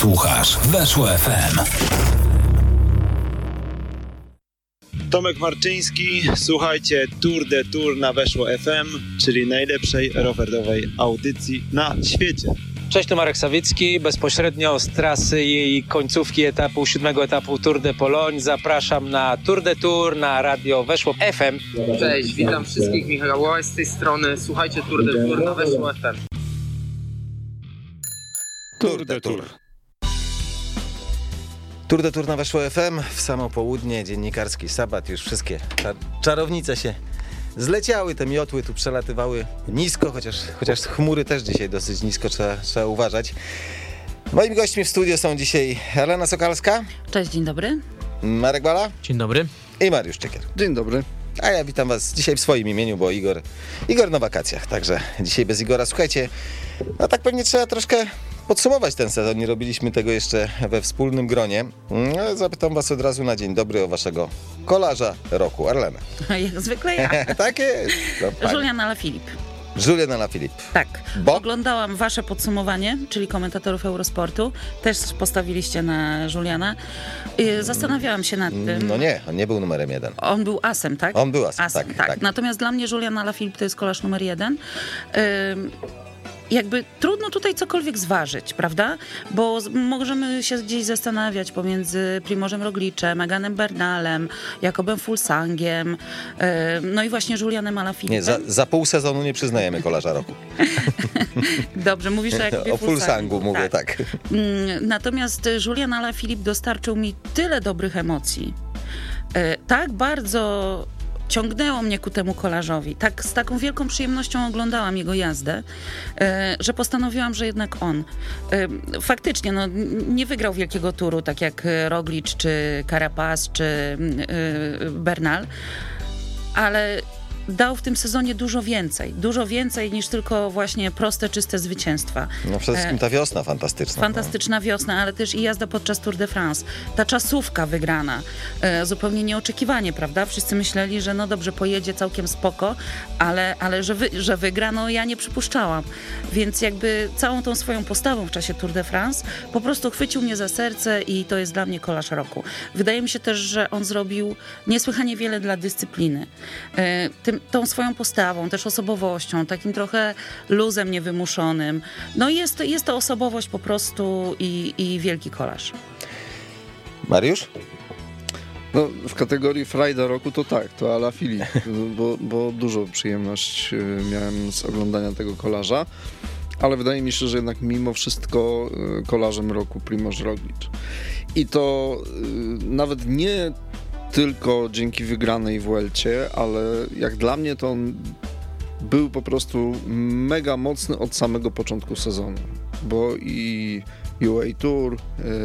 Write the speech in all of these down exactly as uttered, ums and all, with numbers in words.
Słuchasz Weszło F M. Tomek Marczyński, słuchajcie Tour de Tour na Weszło F M, czyli najlepszej rowerowej audycji na świecie. Cześć, tu Marek Sawicki, bezpośrednio z trasy i końcówki etapu, siódmego etapu Tour de Pologne. Zapraszam na Tour de Tour na radio Weszło F M. Cześć, witam wszystkich, Michał Łaś z tej strony. Słuchajcie Tour de Tour na Weszło F M. Tour de Tour. Tour de Tour na Weszło F M, w samo południe, dziennikarski sabat, już wszystkie czar- czarownice się zleciały, te miotły tu przelatywały nisko, chociaż, chociaż chmury też dzisiaj dosyć nisko, trzeba, trzeba uważać. Moimi gośćmi w studiu są dzisiaj Elena Sokalska. Cześć, dzień dobry. Marek Bala. Dzień dobry. I Mariusz Czekier. Dzień dobry. A ja witam was dzisiaj w swoim imieniu, bo Igor, Igor na wakacjach, także dzisiaj bez Igora. Słuchajcie, no tak pewnie trzeba troszkę podsumować ten sezon, nie robiliśmy tego jeszcze we wspólnym gronie. Zapytam was od razu na dzień dobry o waszego kolarza roku, Arlena. Jak zwykle ja. Tak jest. No, Julian Alaphilippe. Julian Alaphilippe. Tak. Bo? Oglądałam wasze podsumowanie, czyli komentatorów Eurosportu. Też postawiliście na Juliana. Zastanawiałam się nad tym. No nie, on nie był numerem jeden. On był asem, tak? On był asem, asem tak, tak. tak. Natomiast dla mnie Julian Alaphilippe to jest kolarz numer jeden. Ym, Jakby trudno tutaj cokolwiek zważyć, prawda? Bo możemy się gdzieś zastanawiać pomiędzy Primożem Rogliczem, Eganem Bernalem, Jakobem Fuglsangiem, no i właśnie Julianem Alaphilippe. Nie, za, za pół sezonu nie przyznajemy kolarza roku. Dobrze, mówisz o Jakobie O Fuglsangu mówię, tak. tak. Natomiast Julian Alaphilippe dostarczył mi tyle dobrych emocji. Tak bardzo ciągnęło mnie ku temu kolarzowi. Tak, z taką wielką przyjemnością oglądałam jego jazdę, że postanowiłam, że jednak on. Faktycznie, no, nie wygrał wielkiego turu, tak jak Roglic, czy Carapaz, czy Bernal, ale dał w tym sezonie dużo więcej. Dużo więcej niż tylko właśnie proste, czyste zwycięstwa. No przede wszystkim ta wiosna fantastyczna. Fantastyczna no. wiosna, ale też i jazda podczas Tour de France. Ta czasówka wygrana. E, zupełnie nieoczekiwanie, prawda? Wszyscy myśleli, że no dobrze, pojedzie całkiem spoko, ale, ale że, wy, że wygra, no ja nie przypuszczałam. Więc jakby całą tą swoją postawą w czasie Tour de France po prostu chwycił mnie za serce i to jest dla mnie kolarz roku. Wydaje mi się też, że on zrobił niesłychanie wiele dla dyscypliny. E, tym, tą swoją postawą, też osobowością, takim trochę luzem niewymuszonym. No jest, jest to osobowość po prostu i, i wielki kolarz. Mariusz? No, w kategorii frajda roku to tak, to Alaphilippe, bo, bo dużo przyjemność miałem z oglądania tego kolarza, ale wydaje mi się, że jednak mimo wszystko kolarzem roku Primož Roglič. I to nawet nie tylko dzięki wygranej w Vuelcie, ale jak dla mnie to on był po prostu mega mocny od samego początku sezonu, bo i U A Tour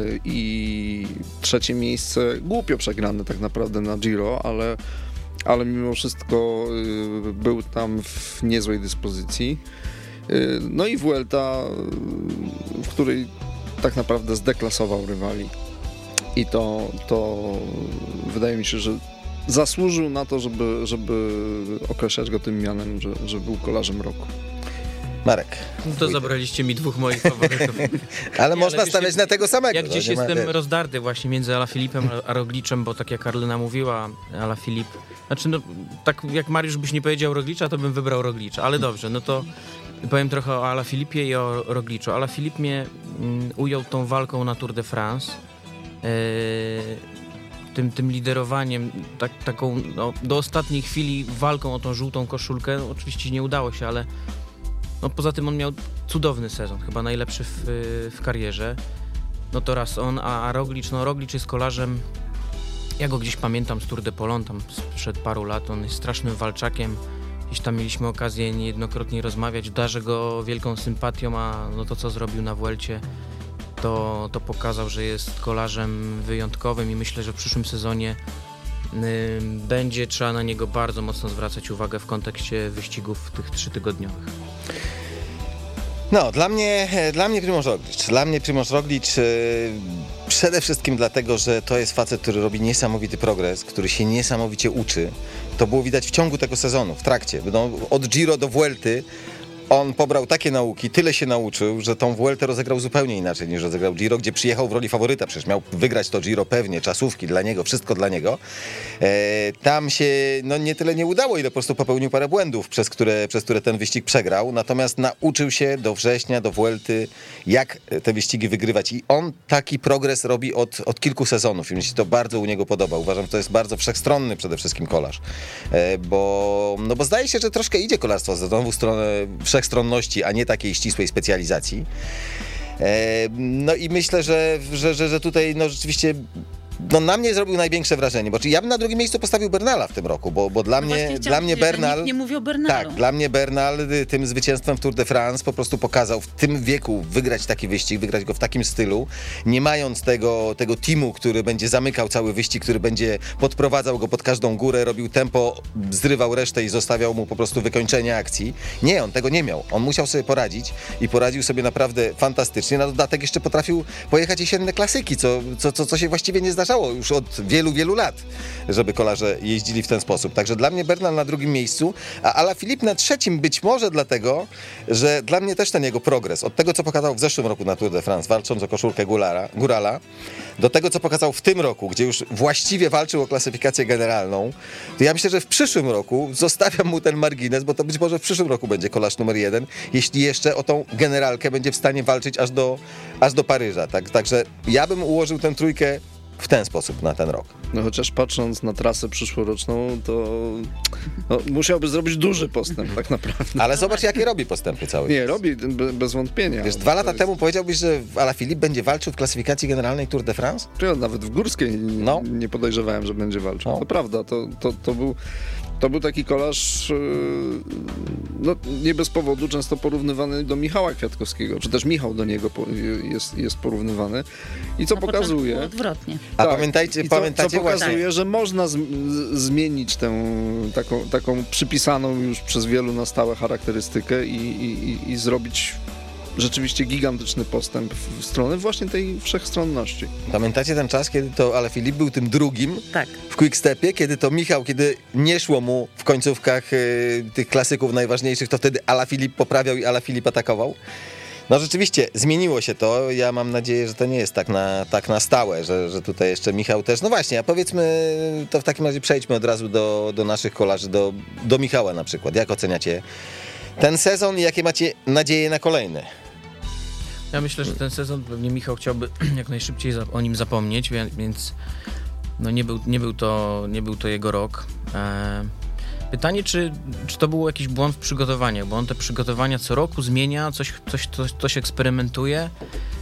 i trzecie miejsce, głupio przegrane tak naprawdę na Giro, ale, ale mimo wszystko był tam w niezłej dyspozycji. No i Vuelta, w której tak naprawdę zdeklasował rywali. I to, to wydaje mi się, że zasłużył na to, żeby, żeby określać go tym mianem, że, że był kolarzem roku. Marek. To zabraliście mi dwóch moich faworytów. ale nie, można ale stawiać wiesz, na tego samego. Ja gdzieś jestem ma... rozdarty właśnie między Alaphilippem a Roglicem, bo tak jak Karolina mówiła, Alaphilippe, znaczy no, tak jak Mariusz byś nie powiedział Roglicza, to bym wybrał Roglicza, ale dobrze, no to powiem trochę o Alaphilippie i o Rogliczu. Alaphilippe mnie mm, ujął tą walką na Tour de France, Yy, tym, tym liderowaniem, tak, taką no, do ostatniej chwili walką o tą żółtą koszulkę. No, oczywiście nie udało się, ale no, poza tym on miał cudowny sezon, chyba najlepszy w, w karierze. No to raz on, a, a Roglic, no Roglic jest kolarzem, ja go gdzieś pamiętam z Tour de Pologne, tam sprzed paru lat, on jest strasznym walczakiem. Gdzieś tam mieliśmy okazję niejednokrotnie rozmawiać, darzę go wielką sympatią, a no to co zrobił na Vuelcie, To, to pokazał, że jest kolarzem wyjątkowym i myślę, że w przyszłym sezonie y, będzie trzeba na niego bardzo mocno zwracać uwagę w kontekście wyścigów tych trzytygodniowych. No, dla mnie, dla mnie Primož Roglič. Dla mnie Primož Roglič yy, przede wszystkim dlatego, że to jest facet, który robi niesamowity progres, który się niesamowicie uczy. To było widać w ciągu tego sezonu, w trakcie. No, od Giro do Vuelty on pobrał takie nauki, tyle się nauczył, że tą Vueltę rozegrał zupełnie inaczej niż rozegrał Giro, gdzie przyjechał w roli faworyta, przecież miał wygrać to Giro pewnie, czasówki dla niego, wszystko dla niego. E, tam się no nie tyle nie udało, ile po prostu popełnił parę błędów, przez które, przez które ten wyścig przegrał, natomiast nauczył się do września, do Vuelty, jak te wyścigi wygrywać i on taki progres robi od, od kilku sezonów i mi się to bardzo u niego podoba. Uważam, że to jest bardzo wszechstronny przede wszystkim kolarz, e, bo, no bo zdaje się, że troszkę idzie kolarstwo znowu w stronę wszechstronności, a nie takiej ścisłej specjalizacji. No i myślę, że, że, że, że tutaj no rzeczywiście no na mnie zrobił największe wrażenie, bo ja bym na drugim miejscu postawił Bernala w tym roku, bo, bo dla no mnie, dla mnie Bernal... Nikt nie mówi o Bernalu. Tak, dla mnie Bernal tym zwycięstwem w Tour de France po prostu pokazał w tym wieku wygrać taki wyścig, wygrać go w takim stylu, nie mając tego, tego teamu, który będzie zamykał cały wyścig, który będzie podprowadzał go pod każdą górę, robił tempo, zrywał resztę i zostawiał mu po prostu wykończenie akcji. Nie, on tego nie miał. On musiał sobie poradzić i poradził sobie naprawdę fantastycznie. Na dodatek jeszcze potrafił pojechać jesienne klasyki, co, co, co, co się właściwie nie zdarzało już od wielu, wielu lat, żeby kolarze jeździli w ten sposób. Także dla mnie Bernal na drugim miejscu, a Alaphilippe na trzecim być może dlatego, że dla mnie też ten jego progres, od tego, co pokazał w zeszłym roku na Tour de France, walcząc o koszulkę Gurala, Gurala, do tego, co pokazał w tym roku, gdzie już właściwie walczył o klasyfikację generalną, to ja myślę, że w przyszłym roku zostawiam mu ten margines, bo to być może w przyszłym roku będzie kolarz numer jeden, jeśli jeszcze o tą generalkę będzie w stanie walczyć aż do, aż do Paryża. Tak, także ja bym ułożył tę trójkę w ten sposób na ten rok. No chociaż patrząc na trasę przyszłoroczną, to no, musiałby zrobić duży postęp tak naprawdę. Ale zobacz, jakie robi postępy cały Nie, czas. robi, be, bez wątpienia. Wiesz, dwa lata jest... temu powiedziałbyś, że Alaphilippe będzie walczył w klasyfikacji generalnej Tour de France? Ja nawet w górskiej nie, no. nie podejrzewałem, że będzie walczył. No. To prawda, to, to, to był To był taki kolarz, no nie bez powodu, często porównywany do Michała Kwiatkowskiego, czy też Michał do niego jest, jest porównywany. I co Na pokazuje... było odwrotnie. A tak, pamiętajcie, i co, pamiętacie co pokazuje, właśnie... że można z, z, zmienić tę taką, taką przypisaną już przez wielu na stałe charakterystykę i, i, i zrobić rzeczywiście gigantyczny postęp w stronę właśnie tej wszechstronności. Pamiętacie ten czas, kiedy to Alaphilippe był tym drugim tak. w Quickstepie, kiedy to Michał, kiedy nie szło mu w końcówkach y, tych klasyków najważniejszych, to wtedy Alaphilippe poprawiał i Alaphilippe atakował? No rzeczywiście, zmieniło się to. Ja mam nadzieję, że to nie jest tak na, tak na stałe, że, że tutaj jeszcze Michał też... No właśnie, a powiedzmy, to w takim razie przejdźmy od razu do, do naszych kolarzy, do, do Michała na przykład. Jak oceniacie ten sezon i jakie macie nadzieje na kolejny? Ja myślę, że ten sezon pewnie Michał chciałby jak najszybciej o nim zapomnieć, więc no nie, był, nie, był to, nie był to jego rok. Pytanie, czy, czy to był jakiś błąd w przygotowaniach, bo on te przygotowania co roku zmienia, coś, coś, coś, coś eksperymentuje.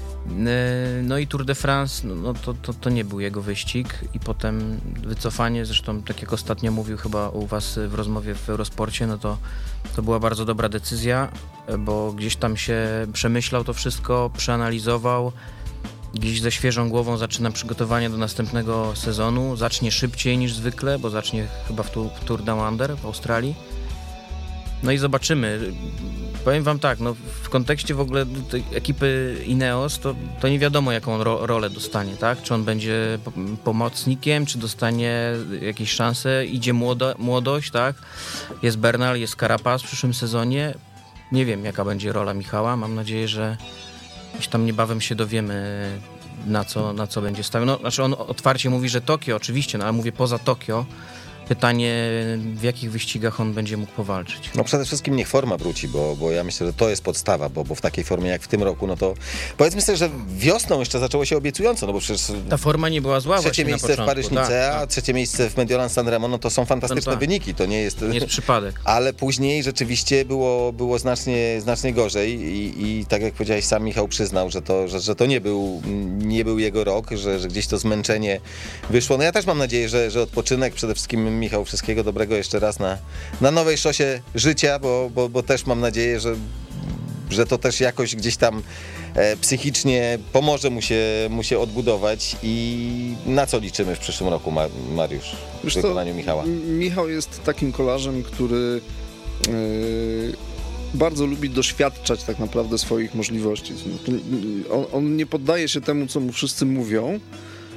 No i Tour de France, no to, to, to nie był jego wyścig i potem wycofanie, zresztą tak jak ostatnio mówił chyba u was w rozmowie w Eurosporcie, no to, to była bardzo dobra decyzja, bo gdzieś tam się przemyślał to wszystko, przeanalizował, gdzieś ze świeżą głową zaczyna przygotowanie do następnego sezonu, zacznie szybciej niż zwykle, bo zacznie chyba w, tu, w Tour Down Under w Australii. No i zobaczymy. Powiem wam tak, no w kontekście w ogóle tej ekipy Ineos, to, to nie wiadomo, jaką ro, rolę dostanie, tak? Czy on będzie pomocnikiem, czy dostanie jakieś szanse, idzie młodo, młodość, tak? Jest Bernal, jest Carapaz w przyszłym sezonie. Nie wiem, jaka będzie rola Michała. Mam nadzieję, że gdzieś tam niebawem się dowiemy, na co, na co będzie stawiał. No, znaczy on otwarcie mówi, że Tokio, oczywiście, no ale mówię poza Tokio. Pytanie, w jakich wyścigach on będzie mógł powalczyć. No przede wszystkim niech forma wróci, bo, bo ja myślę, że to jest podstawa, bo, bo w takiej formie jak w tym roku, no to powiedzmy sobie, że wiosną jeszcze zaczęło się obiecująco, no bo przecież... Ta forma nie była zła Trzecie miejsce na początku, w Paryż-Nice, tak, a trzecie miejsce w Mediolan Sanremo, no to są fantastyczne no tak. wyniki, to nie jest... Nie jest przypadek. Ale później rzeczywiście było, było znacznie, znacznie gorzej i, i tak jak powiedziałeś, sam Michał przyznał, że to, że, że to nie, był, nie był jego rok, że, że gdzieś to zmęczenie wyszło. No ja też mam nadzieję, że, że odpoczynek, przede wszystkim Michał, wszystkiego dobrego jeszcze raz na, na nowej szosie życia, bo, bo, bo też mam nadzieję, że, że to też jakoś gdzieś tam e, psychicznie pomoże mu się, mu się odbudować. I na co liczymy w przyszłym roku, Ma- Mariusz, w Wiesz wykonaniu co, Michała? Michał jest takim kolarzem, który yy, bardzo lubi doświadczać tak naprawdę swoich możliwości. On, on nie poddaje się temu, co mu wszyscy mówią,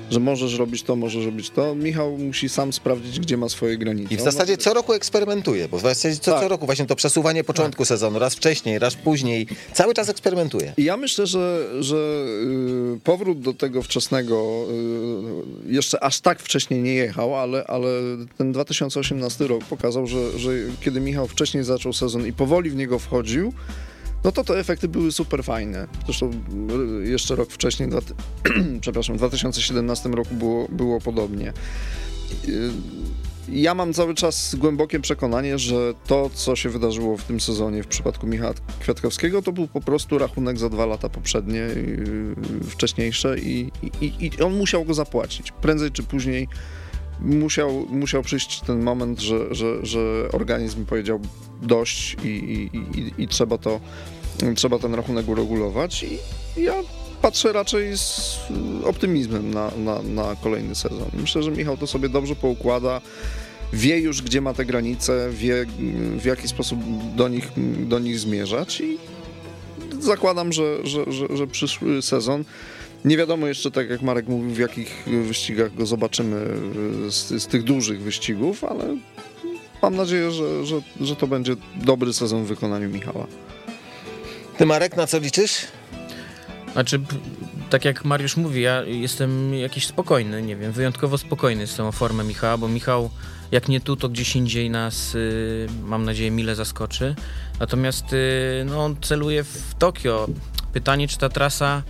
że możesz robić to, możesz robić to. Michał musi sam sprawdzić, gdzie ma swoje granice. I w zasadzie co roku eksperymentuje, bo w zasadzie co, Tak. co roku właśnie to przesuwanie początku sezonu, raz wcześniej, raz później, cały czas eksperymentuje. I ja myślę, że, że y, powrót do tego wczesnego, y, jeszcze aż tak wcześnie nie jechał, ale, ale ten dwa tysiące osiemnasty rok pokazał, że, że kiedy Michał wcześniej zaczął sezon i powoli w niego wchodził, no to te efekty były super fajne. Zresztą y, jeszcze rok wcześniej, dwa, przepraszam, w dwa tysiące siedemnastym roku było, było podobnie. Y, Ja mam cały czas głębokie przekonanie, że to, co się wydarzyło w tym sezonie w przypadku Michała Kwiatkowskiego, to był po prostu rachunek za dwa lata poprzednie, yy, wcześniejsze i, i, i on musiał go zapłacić. Prędzej czy później musiał, musiał przyjść ten moment, że, że, że organizm powiedział dość i, i, i, i trzeba to, trzeba ten rachunek uregulować. I ja patrzę raczej z optymizmem na, na, na kolejny sezon. Myślę, że Michał to sobie dobrze poukłada, wie już, gdzie ma te granice, wie, w jaki sposób do nich, do nich zmierzać i zakładam, że, że, że, że przyszły sezon, nie wiadomo jeszcze, tak jak Marek mówił, w jakich wyścigach go zobaczymy z, z tych dużych wyścigów, ale mam nadzieję, że, że, że to będzie dobry sezon w wykonaniu Michała. Ty, Marek, na co liczysz? Znaczy, p- tak jak Mariusz mówi, ja jestem jakiś spokojny, nie wiem, wyjątkowo spokojny z tą formą Michała, bo Michał, jak nie tu, to gdzieś indziej nas, y, mam nadzieję, mile zaskoczy. Natomiast y, no, on celuje w Tokio. Pytanie, czy ta trasa,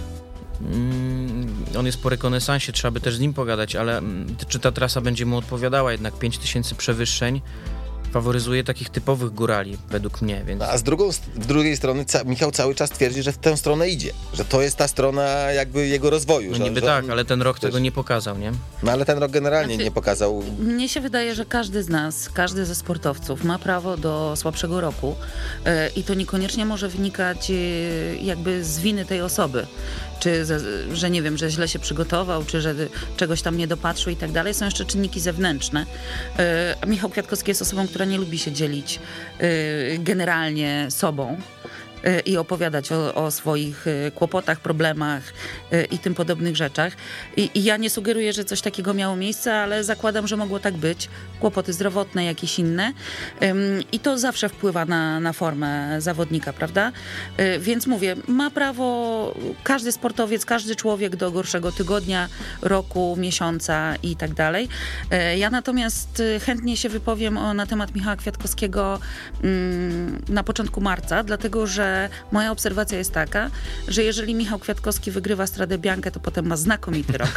mm, on jest po rekonesansie, trzeba by też z nim pogadać, ale mm, czy ta trasa będzie mu odpowiadała, jednak pięć tysięcy przewyższeń faworyzuje takich typowych górali, według mnie, więc... A z, drugą, z drugiej strony ca- Michał cały czas twierdzi, że w tę stronę idzie, że to jest ta strona jakby jego rozwoju. No że, niby że tak, on, ale ten rok też, tego nie pokazał, nie? No ale ten rok generalnie Znaczy, nie pokazał. Mnie się wydaje, że każdy z nas, każdy ze sportowców ma prawo do słabszego roku e, i to niekoniecznie może wynikać e, jakby z winy tej osoby. Czy ze, że nie wiem, że źle się przygotował, czy że czegoś tam nie dopatrzył i tak dalej. Są jeszcze czynniki zewnętrzne. E, a Michał Kwiatkowski jest osobą, która nie lubi się dzielić e, generalnie sobą i opowiadać o, o swoich kłopotach, problemach i tym podobnych rzeczach. I, I ja nie sugeruję, że coś takiego miało miejsce, ale zakładam, że mogło tak być. Kłopoty zdrowotne, jakieś inne. I to zawsze wpływa na, na formę zawodnika, prawda? Więc mówię, ma prawo każdy sportowiec, każdy człowiek do gorszego tygodnia, roku, miesiąca i tak dalej. Ja natomiast chętnie się wypowiem o, na temat Michała Kwiatkowskiego na początku marca, dlatego że moja obserwacja jest taka, że jeżeli Michał Kwiatkowski wygrywa Stradę Biankę, to potem ma znakomity rok.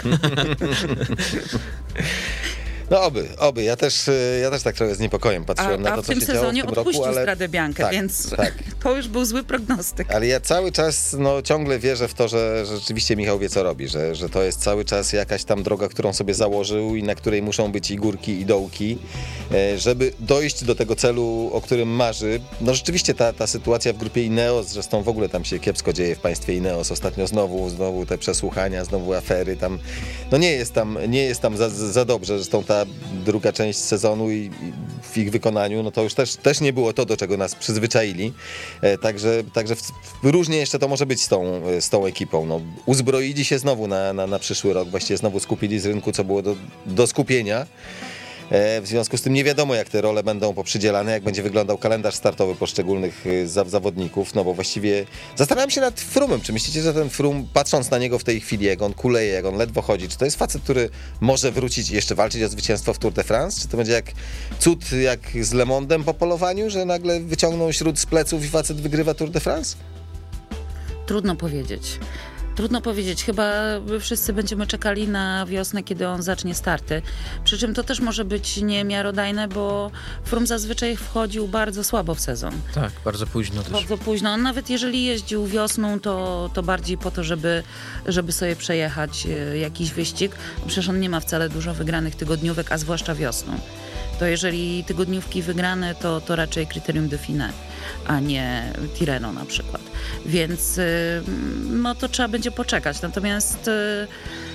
No oby, oby. Ja też, ja też tak trochę z niepokojem patrzyłem A, na a to, w co tym się działo w sezonie tym odpuścił roku, ale... Stradę Biankę, tak, więc tak. to już był zły prognostyk. Ale ja cały czas no, ciągle wierzę w to, że, że rzeczywiście Michał wie, co robi, że, że to jest cały czas jakaś tam droga, którą sobie założył i na której muszą być i górki, i dołki, żeby dojść do tego celu, o którym marzy. No rzeczywiście ta, ta sytuacja w grupie Ineos, zresztą w ogóle tam się kiepsko dzieje w państwie Ineos, ostatnio znowu, znowu te przesłuchania, znowu afery, tam, no nie jest tam, nie jest tam za, za dobrze, zresztą ta druga część sezonu i, i w ich wykonaniu, no to już też, też nie było to, do czego nas przyzwyczaili, e, także, także w, w, różnie jeszcze to może być z tą, z tą ekipą. No, uzbroili się znowu na, na, na przyszły rok, właściwie znowu skupili z rynku, co było do, do skupienia. W związku z tym nie wiadomo, jak te role będą poprzydzielane, jak będzie wyglądał kalendarz startowy poszczególnych zawodników, no bo właściwie zastanawiam się nad Frumem. Czy myślicie, że ten Frum, patrząc na niego w tej chwili, jak on kuleje, jak on ledwo chodzi, czy to jest facet, który może wrócić i jeszcze walczyć o zwycięstwo w Tour de France? Czy to będzie jak cud, jak z Le Mondem po polowaniu, że nagle wyciągną śród z pleców i facet wygrywa Tour de France? Trudno powiedzieć. Trudno powiedzieć, chyba wszyscy będziemy czekali na wiosnę, kiedy on zacznie starty. Przy czym to też może być niemiarodajne, bo Froome zazwyczaj wchodził bardzo słabo w sezon. Tak, bardzo późno też. Bardzo późno. On nawet jeżeli jeździł wiosną, to, to bardziej po to, żeby, żeby sobie przejechać jakiś wyścig. Przecież on nie ma wcale dużo wygranych tygodniówek, a zwłaszcza wiosną. To jeżeli tygodniówki wygrane, to, to raczej kryterium Dauphiné, a nie Tirreno na przykład. Więc no to trzeba będzie poczekać. Natomiast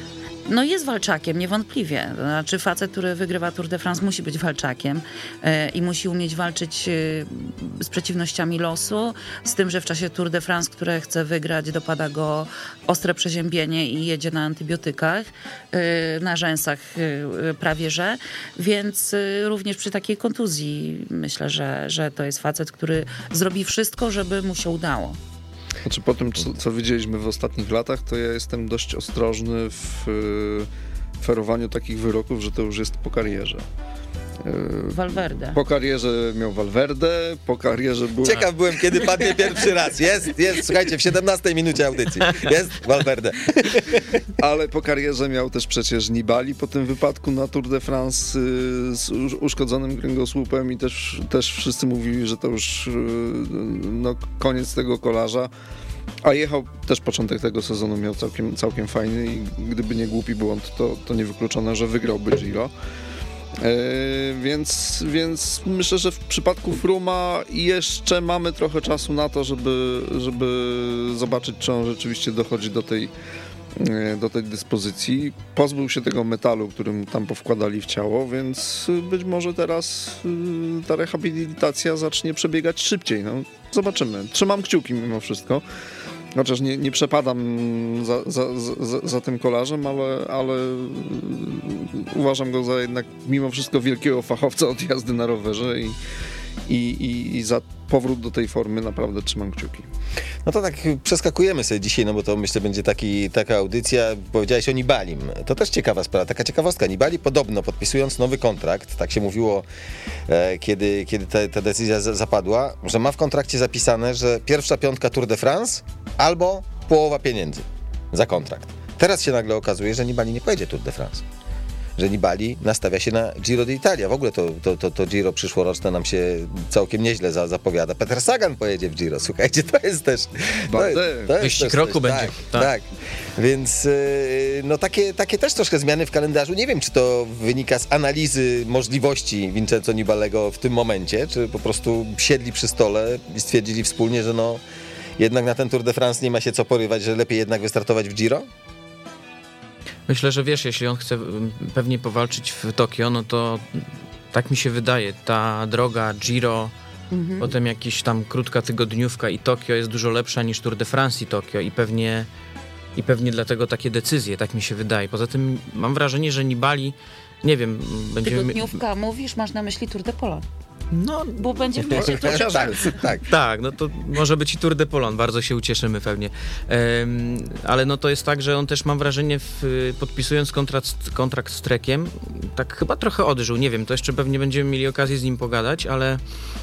No jest walczakiem, niewątpliwie. To znaczy facet, który wygrywa Tour de France, musi być walczakiem e, i musi umieć walczyć e, z przeciwnościami losu, z tym, że w czasie Tour de France, które chce wygrać, dopada go ostre przeziębienie i jedzie na antybiotykach, e, na rzęsach e, prawie że, więc e, również przy takiej kontuzji myślę, że, że to jest facet, który zrobi wszystko, żeby mu się udało. Znaczy po tym, co, co widzieliśmy w ostatnich latach, to ja jestem dość ostrożny w y, ferowaniu takich wyroków, że to już jest po karierze. Y, Valverde. Po karierze miał Valverde, po karierze był... Ciekaw byłem, kiedy padnie pierwszy raz. Jest, jest, słuchajcie, w siedemnastej minucie audycji. Jest Valverde. Ale po karierze miał też przecież Nibali po tym wypadku na Tour de France y, z uszkodzonym kręgosłupem i też, też wszyscy mówili, że to już y, no, koniec tego kolarza. A jechał też początek tego sezonu, miał całkiem, całkiem fajny i gdyby nie głupi błąd, to, to niewykluczone, że wygrałby Giro. Yy, więc, więc myślę, że w przypadku Frooma jeszcze mamy trochę czasu na to, żeby, żeby zobaczyć, czy on rzeczywiście dochodzi do tej, yy, do tej dyspozycji. Pozbył się tego metalu, którym tam powkładali w ciało, więc być może teraz yy, ta rehabilitacja zacznie przebiegać szybciej. No, zobaczymy. Trzymam kciuki mimo wszystko. Chociaż nie, nie przepadam za, za, za, za tym kolarzem, ale, ale uważam go za jednak mimo wszystko wielkiego fachowca od jazdy na rowerze i, i, i, i za powrót do tej formy naprawdę trzymam kciuki. No to tak przeskakujemy sobie dzisiaj, no bo to myślę będzie taki, taka audycja, powiedziałeś o Nibalim. To też ciekawa sprawa, taka ciekawostka. Nibali podobno podpisując nowy kontrakt, tak się mówiło, e, kiedy, kiedy ta, ta decyzja z, zapadła, że ma w kontrakcie zapisane, że pierwsza piątka Tour de France albo połowa pieniędzy za kontrakt. Teraz się nagle okazuje, że Nibali nie pojedzie Tour de France. Że Nibali nastawia się na Giro d'Italia. W ogóle to, to, to, to Giro przyszłoroczne nam się całkiem nieźle za, zapowiada. Peter Sagan pojedzie w Giro, słuchajcie, to jest też... To, to jest Wyścig roku coś, będzie. Tak, tak. tak. Więc no takie, takie też troszkę zmiany w kalendarzu. Nie wiem, czy to wynika z analizy możliwości Vincenzo Nibalego w tym momencie, czy po prostu siedli przy stole i stwierdzili wspólnie, że no jednak na ten Tour de France nie ma się co porywać, że lepiej jednak wystartować w Giro? Myślę, że wiesz, jeśli on chce pewnie powalczyć w Tokio, no to tak mi się wydaje, ta droga Giro, mhm. potem jakaś tam krótka tygodniówka i Tokio jest dużo lepsza niż Tour de France i Tokio i pewnie, i pewnie dlatego takie decyzje, tak mi się wydaje. Poza tym mam wrażenie, że Nibali, nie wiem, będziemy... Tygodniówka, mówisz, masz na myśli Tour de Pologne. No, bo będzie w pierwszej turze. Tak, tak. tak, no to może być i Tour de Pologne, bardzo się ucieszymy pewnie. Um, ale no to jest tak, że on też mam wrażenie, w, podpisując kontrakt, kontrakt z Trekiem, tak chyba trochę odżył, nie wiem, to jeszcze pewnie będziemy mieli okazję z nim pogadać, ale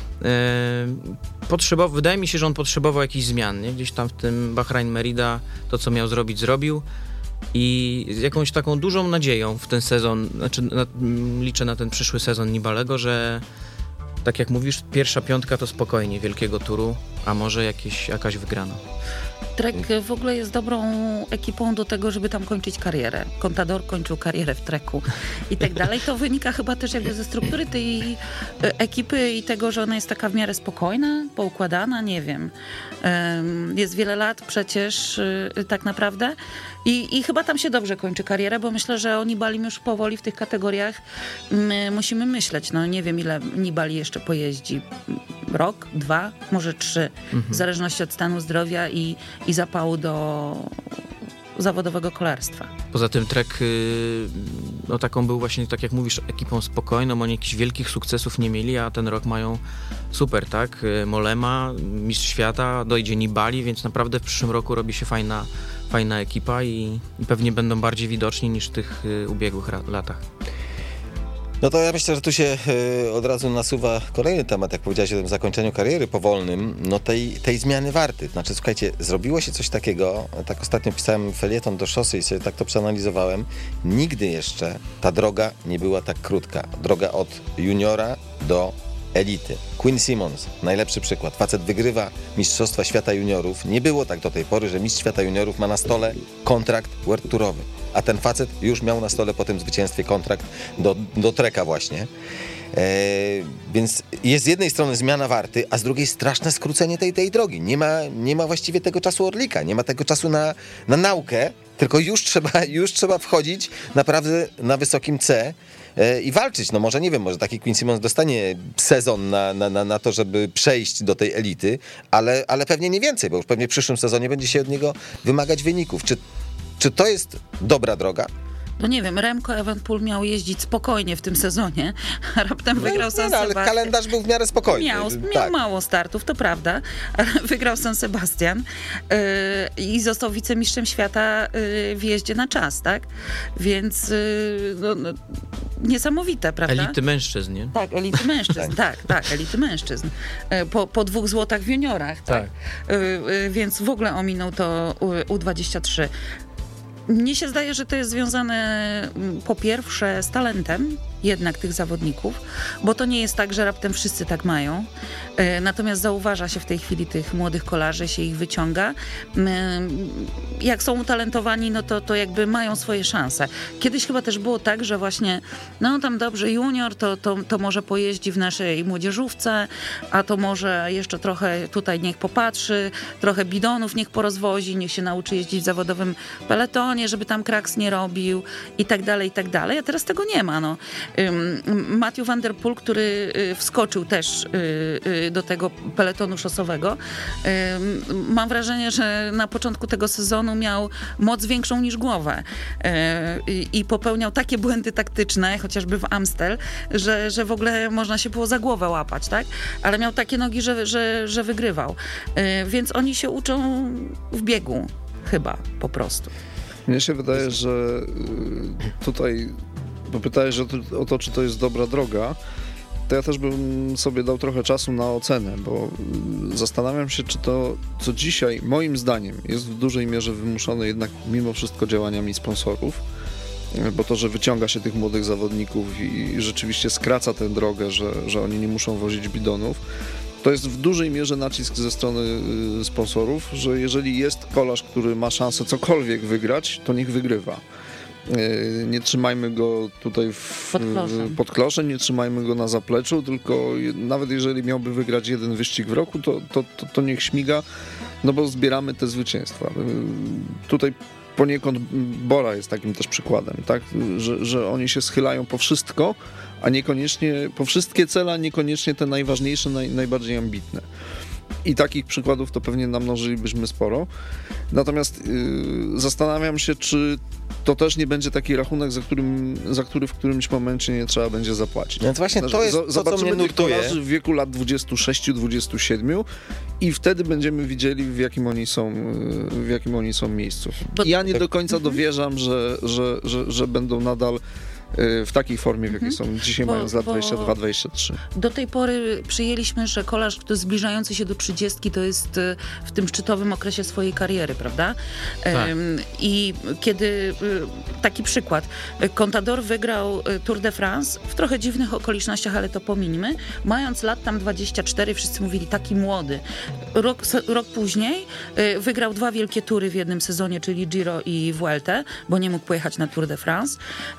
um, potrzebował, wydaje mi się, że on potrzebował jakichś zmian, nie? Gdzieś tam w tym Bahrain Merida to, co miał zrobić, zrobił. I z jakąś taką dużą nadzieją w ten sezon, znaczy na, liczę na ten przyszły sezon Nibalego, że tak jak mówisz, pierwsza piątka to spokojnie wielkiego turu, a może jakieś, jakaś wygrana. Trek w ogóle jest dobrą ekipą do tego, żeby tam kończyć karierę. Contador kończył karierę w Treku i tak dalej. To wynika chyba też jakby ze struktury tej ekipy i tego, że ona jest taka w miarę spokojna, poukładana, nie wiem. Jest wiele lat przecież tak naprawdę i, i chyba tam się dobrze kończy karierę, bo myślę, że o Nibalim już powoli w tych kategoriach my musimy myśleć. No nie wiem, ile Nibali jeszcze pojeździ. Rok, dwa, może trzy. Mhm. W zależności od stanu zdrowia i, i zapału do zawodowego kolarstwa. Poza tym Trek, no taką był właśnie, tak jak mówisz, ekipą spokojną, oni jakichś wielkich sukcesów nie mieli, a ten rok mają super, tak? Molema, mistrz świata, dojdzie Nibali, więc naprawdę w przyszłym roku robi się fajna, fajna ekipa i, i pewnie będą bardziej widoczni niż w tych ubiegłych latach. No to ja myślę, że tu się y, od razu nasuwa kolejny temat, jak powiedziałeś o tym zakończeniu kariery powolnym, no tej, tej zmiany warty. Znaczy, słuchajcie, zrobiło się coś takiego, tak ostatnio pisałem felieton do szosy i sobie tak to przeanalizowałem, nigdy jeszcze ta droga nie była tak krótka. Droga od juniora do elity. Quinn Simmons, najlepszy przykład. Facet wygrywa Mistrzostwa Świata Juniorów. Nie było tak do tej pory, że Mistrz Świata Juniorów ma na stole kontrakt World Tourowy. A ten facet już miał na stole po tym zwycięstwie kontrakt do, do Treka właśnie. E, więc jest z jednej strony zmiana warty, a z drugiej straszne skrócenie tej, tej drogi. Nie ma, nie ma właściwie tego czasu Orlika, nie ma tego czasu na, na naukę tylko już trzeba, już trzeba wchodzić naprawdę na wysokim C i walczyć. No może nie wiem, może taki Quinn Simmons dostanie sezon na, na, na, na to, żeby przejść do tej elity, ale, ale pewnie nie więcej, bo już pewnie w przyszłym sezonie będzie się od niego wymagać wyników. Czy, czy to jest dobra droga? No nie wiem, Remco Evenepoel miał jeździć spokojnie w tym sezonie, a raptem wygrał no, San no, ale Sebastian. kalendarz był w miarę spokojny. Miał, miał tak. mało startów, to prawda, ale wygrał San Sebastian yy, i został wicemistrzem świata yy, w jeździe na czas, tak? Więc yy, no, no, niesamowite, prawda? Elity mężczyzn, nie? Tak, elity mężczyzn, tak, tak, elity mężczyzn. Yy, po, po dwóch złotach w juniorach, tak? tak. Yy, yy, więc w ogóle ominął to U dwadzieścia trzy. Mnie się zdaje, że to jest związane po pierwsze z talentem jednak tych zawodników, bo to nie jest tak, że raptem wszyscy tak mają. Natomiast zauważa się w tej chwili tych młodych kolarzy, się ich wyciąga. Jak są utalentowani, no to, to jakby mają swoje szanse. Kiedyś chyba też było tak, że właśnie no tam dobrze junior, to, to, to może pojeździ w naszej młodzieżówce, a to może jeszcze trochę tutaj niech popatrzy, trochę bidonów niech porozwozi, niech się nauczy jeździć w zawodowym peletonie, żeby tam kraks nie robił i tak dalej, i tak dalej. A teraz tego nie ma, no. Matthew van der Poel, który wskoczył też do tego peletonu szosowego. Mam wrażenie, że na początku tego sezonu miał moc większą niż głowę i popełniał takie błędy taktyczne, chociażby w Amstel, że, że w ogóle można się było za głowę łapać, tak? Ale miał takie nogi, że, że, że wygrywał. Więc oni się uczą w biegu chyba po prostu. Mnie się wydaje, że tutaj, bo pytałeś o to, czy to jest dobra droga, to ja też bym sobie dał trochę czasu na ocenę, bo zastanawiam się, czy to, co dzisiaj, moim zdaniem, jest w dużej mierze wymuszone jednak mimo wszystko działaniami sponsorów, bo to, że wyciąga się tych młodych zawodników i rzeczywiście skraca tę drogę, że, że oni nie muszą wozić bidonów, to jest w dużej mierze nacisk ze strony sponsorów, że jeżeli jest kolarz, który ma szansę cokolwiek wygrać, to niech wygrywa. Nie trzymajmy go tutaj w, pod, kloszem. pod kloszem, nie trzymajmy go na zapleczu, tylko nawet jeżeli miałby wygrać jeden wyścig w roku, to, to, to, to niech śmiga, no bo zbieramy te zwycięstwa. Tutaj poniekąd Bora jest takim też przykładem, tak? że, że oni się schylają po wszystko, a niekoniecznie, po wszystkie cele, a niekoniecznie te najważniejsze, naj, najbardziej ambitne. I takich przykładów to pewnie namnożylibyśmy sporo. Natomiast yy, zastanawiam się, czy to też nie będzie taki rachunek, za, którym, za który w którymś momencie nie trzeba będzie zapłacić. Więc właśnie to jest to, co mnie nurtuje. W wieku lat dwudziestu sześciu dwudziestu siedmiu i wtedy będziemy widzieli, w jakim oni są, w jakim oni są miejscu. Ja nie do końca dowierzam, że, że, że, że będą nadal w takiej formie, w jakiej są dzisiaj, bo, mając lat dwadzieścia dwa dwadzieścia trzy. Do tej pory przyjęliśmy, że kolarz, który zbliżający się do trzydziestki, to jest w tym szczytowym okresie swojej kariery, prawda? Tak. I kiedy, taki przykład, Contador wygrał Tour de France w trochę dziwnych okolicznościach, ale to pominimy, mając lat tam dwadzieścia cztery, wszyscy mówili, taki młody. Rok, rok później wygrał dwa wielkie tury w jednym sezonie, czyli Giro i Vueltę, bo nie mógł pojechać na Tour de France.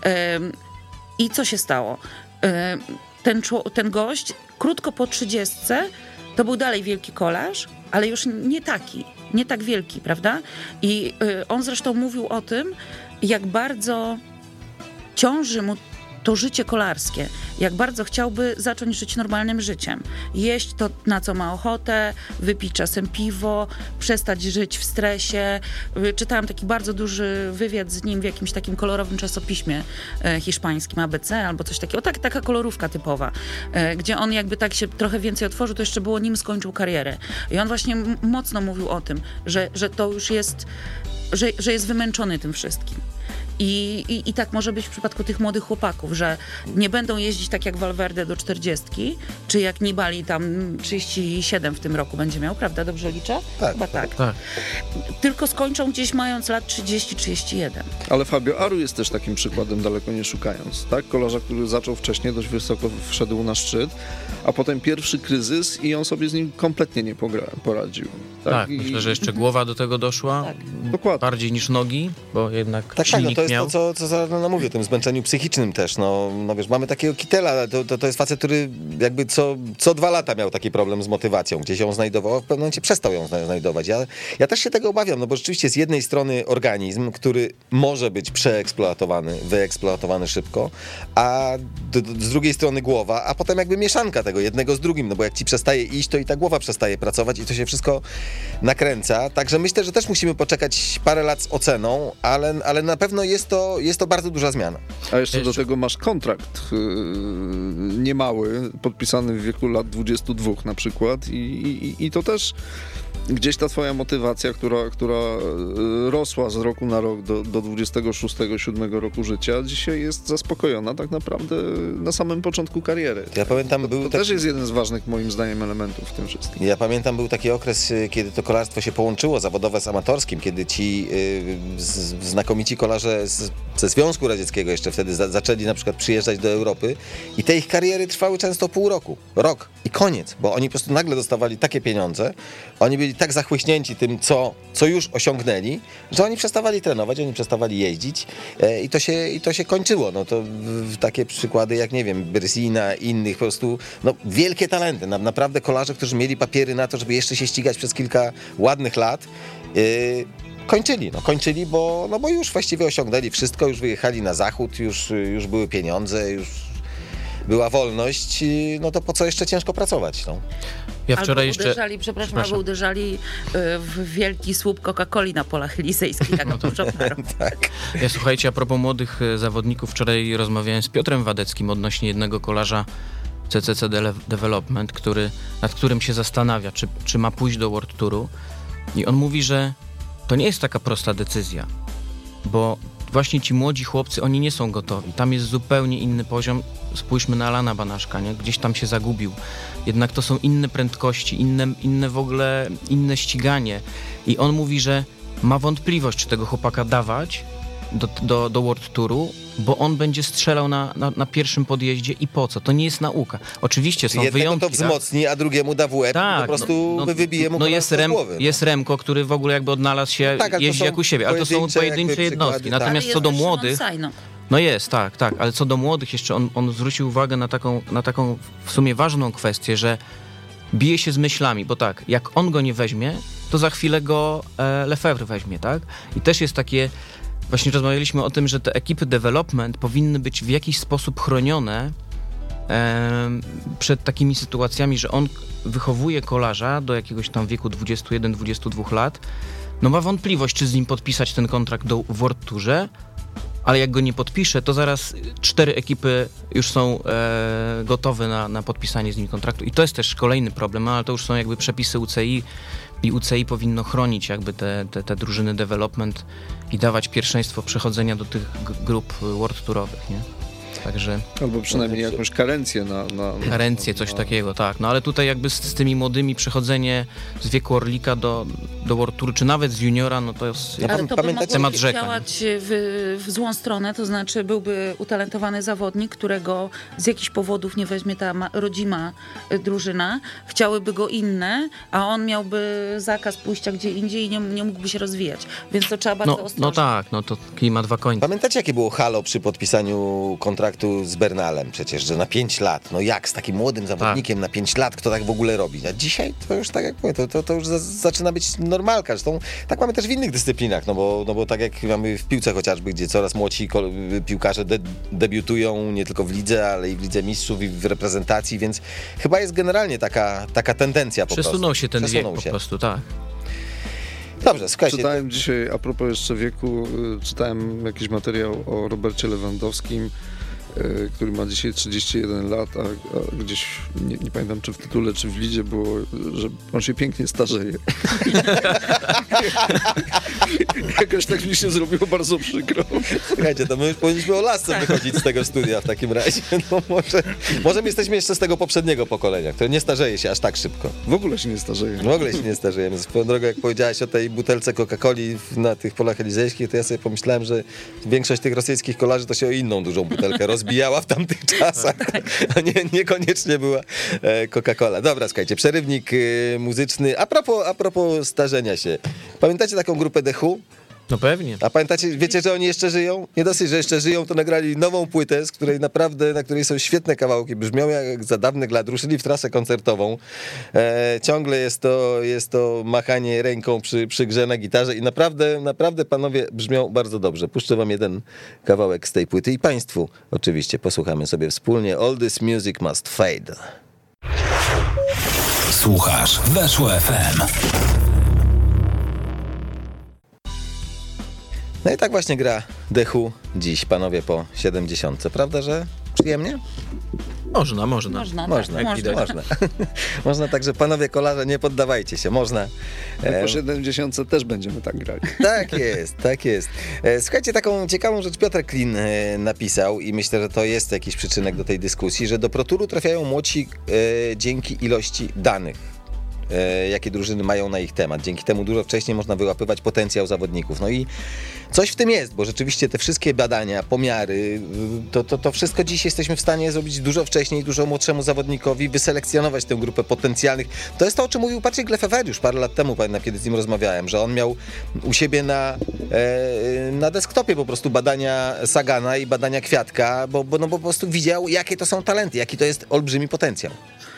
I co się stało? Ten, ten gość krótko po trzydziestce to był dalej wielki kolarz, ale już nie taki, nie tak wielki, prawda? I on zresztą mówił o tym, jak bardzo ciąży mu to życie kolarskie, jak bardzo chciałby zacząć żyć normalnym życiem. Jeść to, na co ma ochotę, wypić czasem piwo, przestać żyć w stresie. Czytałam taki bardzo duży wywiad z nim w jakimś takim kolorowym czasopiśmie e, hiszpańskim, A B C albo coś takiego. O, tak, taka kolorówka typowa, e, gdzie on jakby tak się trochę więcej otworzył, to jeszcze było nim skończył karierę. I on właśnie m- mocno mówił o tym, że, że to już jest, że, że jest wymęczony tym wszystkim. I, i, I tak może być w przypadku tych młodych chłopaków, że nie będą jeździć tak jak Valverde do czterdziestki, czy jak Nibali tam trzydzieści siedem w tym roku będzie miał, prawda? Dobrze liczę? Tak. Chyba tak. tak. Tylko skończą gdzieś mając lat trzydzieści trzydzieści jeden. Ale Fabio Aru jest też takim przykładem, daleko nie szukając, tak? Kolarza, który zaczął wcześniej, dość wysoko wszedł na szczyt, a potem pierwszy kryzys i on sobie z nim kompletnie nie poradził. Tak, Tak, I- myślę, że jeszcze głowa do tego doszła. Tak. Dokładnie. Bardziej niż nogi, bo jednak Tak, tak, silnik no to jest miał. to, co, co za- no, mówię, o tym zmęczeniu psychicznym też, no, no wiesz, mamy takiego Kittela, ale to, to, to jest facet, który jakby co, co dwa lata miał taki problem z motywacją, gdzieś ją znajdował, a w pewnym momencie przestał ją zna- znajdować. Ja, ja też się tego obawiam, no bo rzeczywiście z jednej strony organizm, który może być przeeksploatowany, wyeksploatowany szybko, a d- d- z drugiej strony głowa, a potem jakby mieszanka tego jednego z drugim, no bo jak ci przestaje iść, to i ta głowa przestaje pracować i to się wszystko nakręca. Także myślę, że też musimy poczekać parę lat z oceną, ale, ale na pewno jest to, jest to bardzo duża zmiana. A jeszcze do Jeszcze- tego masz kontrakt yy, niemały, podpisany w wieku lat dwudziestu dwóch na przykład i, i, i to też gdzieś ta twoja motywacja, która, która yy, rosła z roku na rok do, do dwudziestego szóstego, siódmego roku życia, dzisiaj jest zaspokojona tak naprawdę na samym początku kariery. Ja pamiętam, był To taki- też jest jeden z ważnych moim zdaniem elementów w tym wszystkim. Ja pamiętam, był taki okres, y, kiedy to kolarstwo się połączyło, zawodowe z amatorskim, kiedy ci y, z, znakomici kolarze z, ze Związku Radzieckiego jeszcze wtedy za, zaczęli na przykład przyjeżdżać do Europy i te ich kariery trwały często pół roku, rok i koniec, bo oni po prostu nagle dostawali takie pieniądze, oni byli tak zachłyśnięci tym, co, co już osiągnęli, że oni przestawali trenować, oni przestawali jeździć e, i, to się, i to się kończyło. No to w, w takie przykłady jak, nie wiem, Berzina, innych po prostu, no wielkie talenty, na, naprawdę kolarze, którzy mieli papiery na to, żeby jeszcze się ścigać przez kilka ładnych lat, e, kończyli, no kończyli, bo, no bo już właściwie osiągnęli wszystko, już wyjechali na zachód, już, już były pieniądze, już była wolność, i no to po co jeszcze ciężko pracować, no. Ja wczoraj albo jeszcze... uderzali, przepraszam, Przepraszam. albo uderzali y, w wielki słup Coca-Coli na polach elisejskich, jak to Tak. Ja słuchajcie, a propos młodych e, zawodników, wczoraj rozmawiałem z Piotrem Wadeckim odnośnie jednego kolarza C C C Dele- Development, który, nad którym się zastanawia, czy, czy ma pójść do World Touru. I on mówi, że to nie jest taka prosta decyzja, bo właśnie ci młodzi chłopcy, oni nie są gotowi. Tam jest zupełnie inny poziom. Spójrzmy na Alana Banaszka, nie? Gdzieś tam się zagubił. Jednak to są inne prędkości, inne, inne w ogóle, inne ściganie. I on mówi, że ma wątpliwość, czy tego chłopaka dawać do, do, do World Touru, bo on będzie strzelał na, na, na pierwszym podjeździe i po co? To nie jest nauka. Oczywiście są Jednego wyjątki. to wzmocni, a drugiemu da w łeb, Tak, po prostu no, no, wybije mu no kolano jest, z Rem, głowy. No. jest Remko, który w ogóle jakby odnalazł się, Tak, ale to jeździ są jak u siebie, ale to są pojedyncze pojedyncze jakby jednostki. przykłady, tak. Natomiast Ale co do jest też młodych, Szymon Sajno. no jest, tak, tak, ale co do młodych jeszcze on, on zwrócił uwagę na taką, na taką w sumie ważną kwestię, że bije się z myślami, bo tak, jak on go nie weźmie, to za chwilę go e, Lefebvre weźmie, tak? I też jest takie, właśnie rozmawialiśmy o tym, że te ekipy development powinny być w jakiś sposób chronione e, przed takimi sytuacjami, że on wychowuje kolarza do jakiegoś tam wieku dwudziestu jeden dwudziestu dwóch lat, no ma wątpliwość, czy z nim podpisać ten kontrakt do, w World Tourze, ale jak go nie podpisze, to zaraz cztery ekipy już są e, gotowe na, na podpisanie z nim kontraktu. I to jest też kolejny problem, ale to już są jakby przepisy U C I i U C I powinno chronić jakby te, te, te drużyny development i dawać pierwszeństwo przechodzenia do tych g- grup World Tourowych, nie? Także Albo przynajmniej jakąś karencję na... na, na karencje, coś na, takiego, tak. No ale tutaj jakby z, z tymi młodymi przechodzenie z wieku Orlika do, do World Touru, czy nawet z juniora, no to jest... Ja Ale to by pamiętacie- mogło Temat rzeka, działać w, w złą stronę, to znaczy byłby utalentowany zawodnik, którego z jakichś powodów nie weźmie ta ma, rodzima y, drużyna, chciałyby go inne, a on miałby zakaz pójścia gdzie indziej i nie, nie mógłby się rozwijać. Więc to trzeba bardzo No, ostrożnie. no tak, no to kij ma dwa końce. Pamiętacie, jakie było halo przy podpisaniu kontraktu z Bernalem przecież, że na pięć lat, no jak z takim młodym zawodnikiem Tak. na pięć lat, kto tak w ogóle robi? A dzisiaj to już tak jak mówię, to, to, to już za, zaczyna być normalka. Zresztą tak mamy też w innych dyscyplinach, no bo, no bo tak jak mamy w piłce chociażby, gdzie coraz młodsi kol- piłkarze de- debiutują nie tylko w lidze, ale i w Lidze Mistrzów i w reprezentacji, więc chyba jest generalnie taka, taka tendencja po prostu. Przesunął się ten Przesunął wiek się. po prostu, tak. Dobrze, słuchajcie. Czytałem dzisiaj, a propos jeszcze wieku, y, czytałem jakiś materiał o Robercie Lewandowskim, y, który ma dzisiaj trzydzieści jeden lat, a, a gdzieś, nie, nie pamiętam czy w tytule, czy w lidzie było, że on się pięknie starzeje. Jakoś tak mi się zrobiło bardzo przykro. Słuchajcie, to my już powinniśmy o lasce wychodzić z tego studia w takim razie. No może, może my jesteśmy jeszcze z tego poprzedniego pokolenia, które nie starzeje się aż tak szybko. W ogóle się nie starzeje. W ogóle się nie starzejemy. Swoją drogą, jak powiedziałaś o tej butelce Coca-Coli w- na tych polach elizejskich, to ja sobie pomyślałem, że większość tych rosyjskich kolarzy to się o inną dużą butelkę rozbija. rozbijała w tamtych czasach, a nie, niekoniecznie była e, Coca-Cola. Dobra, słuchajcie, przerywnik e, muzyczny. A propos, a propos starzenia się. Pamiętacie taką grupę The Who? No pewnie. A pamiętacie, wiecie, że oni jeszcze żyją? Nie dosyć, że jeszcze żyją, to nagrali nową płytę, z której naprawdę, na której są świetne kawałki, brzmią jak za dawnych lat, ruszyli w trasę koncertową. E, ciągle jest to, jest to machanie ręką przy, przy grze na gitarze i naprawdę, naprawdę panowie brzmią bardzo dobrze. Puszczę wam jeden kawałek z tej płyty i państwu oczywiście posłuchamy sobie wspólnie. All this music must fade. Słuchasz Weszło F M. No i tak właśnie gra The Who dziś, panowie, po siedemdziesiątce. Prawda, że przyjemnie? Można, można. Można, Można, tak, można. można. Można, można także, panowie kolarze, nie poddawajcie się, można. My po siedemdziesiątce też będziemy tak grali. Tak jest, tak jest. E, Słuchajcie, taką ciekawą rzecz Piotr Klin e, napisał i myślę, że to jest jakiś przyczynek do tej dyskusji, że do Pro Touru trafiają młodsi e, dzięki ilości danych, jakie drużyny mają na ich temat. Dzięki temu dużo wcześniej można wyłapywać potencjał zawodników. No i coś w tym jest, bo rzeczywiście te wszystkie badania, pomiary, to, to, to wszystko dziś jesteśmy w stanie zrobić dużo wcześniej, dużo młodszemu zawodnikowi, wyselekcjonować tę grupę potencjalnych. To jest to, o czym mówił Patryk Lefevre już parę lat temu, pamiętam, kiedy z nim rozmawiałem, że on miał u siebie na, na desktopie po prostu badania Sagana i badania Kwiatka, bo, bo, no, bo po prostu widział, jakie to są talenty, jaki to jest olbrzymi potencjał.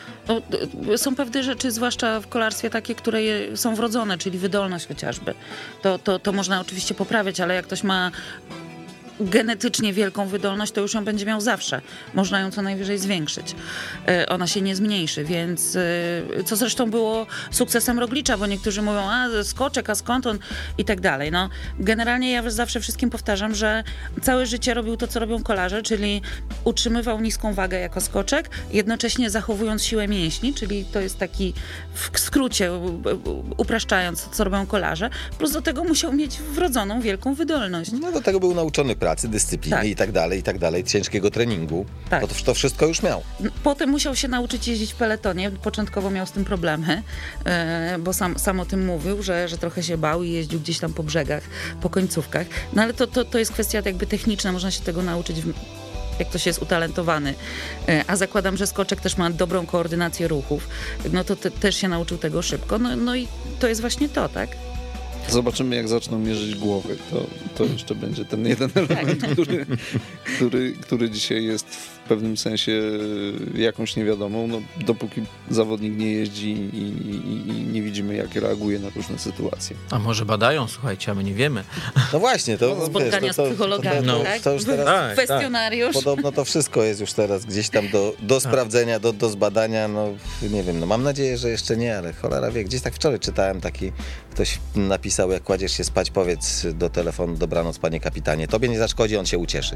No, są pewne rzeczy, zwłaszcza w kolarstwie, takie, które są wrodzone, czyli wydolność chociażby. To, to, to można oczywiście poprawiać, ale jak ktoś ma genetycznie wielką wydolność, to już ją będzie miał zawsze. Można ją co najwyżej zwiększyć. Ona się nie zmniejszy, więc co zresztą było sukcesem Roglicza, bo niektórzy mówią, a skoczek, a skąd on i tak dalej. No, generalnie ja zawsze wszystkim powtarzam, że całe życie robił to, co robią kolarze, czyli utrzymywał niską wagę jako skoczek, jednocześnie zachowując siłę mięśni, czyli to jest taki w skrócie, upraszczając, co robią kolarze, plus do tego musiał mieć wrodzoną wielką wydolność. No do tego był nauczony pracy, dyscypliny tak. i tak dalej, i tak dalej, ciężkiego treningu. Tak. To, to wszystko już miał. Potem musiał się nauczyć jeździć w peletonie. Początkowo miał z tym problemy, bo sam, sam o tym mówił, że, że trochę się bał i jeździł gdzieś tam po brzegach, po końcówkach. No ale to, to, to jest kwestia jakby techniczna, można się tego nauczyć, jak ktoś jest utalentowany. A zakładam, że skoczek też ma dobrą koordynację ruchów. No to te, też się nauczył tego szybko. No, no i to jest właśnie to, tak? Zobaczymy, jak zaczną mierzyć głowy. To, to jeszcze będzie ten jeden element, który, który, który dzisiaj jest w pewnym sensie jakąś niewiadomą. No, dopóki zawodnik nie jeździ i, i, i nie widzimy, jak reaguje na różne sytuacje. A może badają, słuchajcie, a my nie wiemy. No właśnie, to no, spotkania wiesz, to, to, z psychologami, to, to, tak? to już teraz, tak, kwestionariusz. Podobno to wszystko jest już teraz gdzieś tam do, do sprawdzenia, do, do zbadania. No nie wiem, no mam nadzieję, że jeszcze nie, ale cholera wie. Gdzieś tak wczoraj czytałem taki, ktoś napisał, jak kładziesz się spać, powiedz do telefonu dobranoc, panie kapitanie. Tobie nie zaszkodzi, on się ucieszy.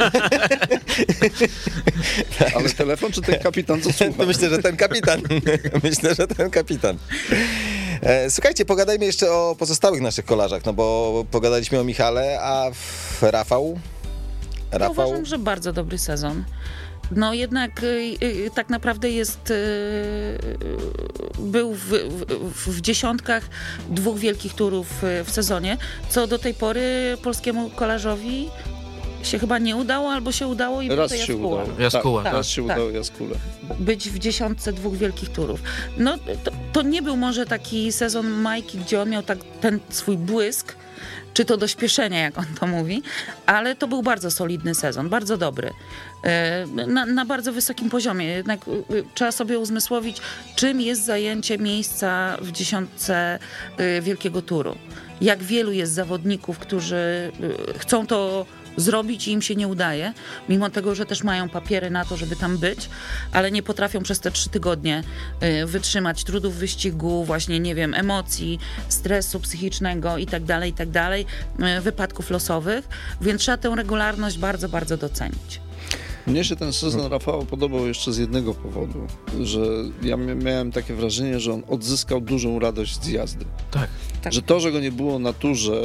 Ale telefon czy ten kapitan, co słucha? To myślę, że ten kapitan. Myślę, że ten kapitan. Słuchajcie, pogadajmy jeszcze o pozostałych naszych kolarzach, no bo pogadaliśmy o Michale, a Rafał? Rafał? Ja uważam, że bardzo dobry sezon. No jednak y, y, tak naprawdę jest, y, y, był w, w, w dziesiątkach dwóch wielkich turów w sezonie, co do tej pory polskiemu kolarzowi się chyba nie udało, albo się udało i raz to się Jaskuła. udało. Jaskuła. Tak, raz się tak. udało Jaskule. Być w dziesiątce dwóch wielkich turów. No to, to nie był może taki sezon Majki, gdzie on miał tak ten swój błysk, czy to dośpieszenia, jak on to mówi, ale to był bardzo solidny sezon, bardzo dobry. Na, na bardzo wysokim poziomie. Jednak trzeba sobie uzmysłowić, czym jest zajęcie miejsca w dziesiątce wielkiego turu. Jak wielu jest zawodników, którzy chcą to zrobić i im się nie udaje, mimo tego, że też mają papiery na to, żeby tam być, ale nie potrafią przez te trzy tygodnie wytrzymać trudów wyścigu, właśnie, nie wiem, emocji, stresu psychicznego i tak dalej, i tak dalej, wypadków losowych, więc trzeba tę regularność bardzo, bardzo docenić. Mnie się ten sezon Rafała podobał jeszcze z jednego powodu, że ja miałem takie wrażenie, że on odzyskał dużą radość z jazdy. Tak. tak. że to, że go nie było na turze,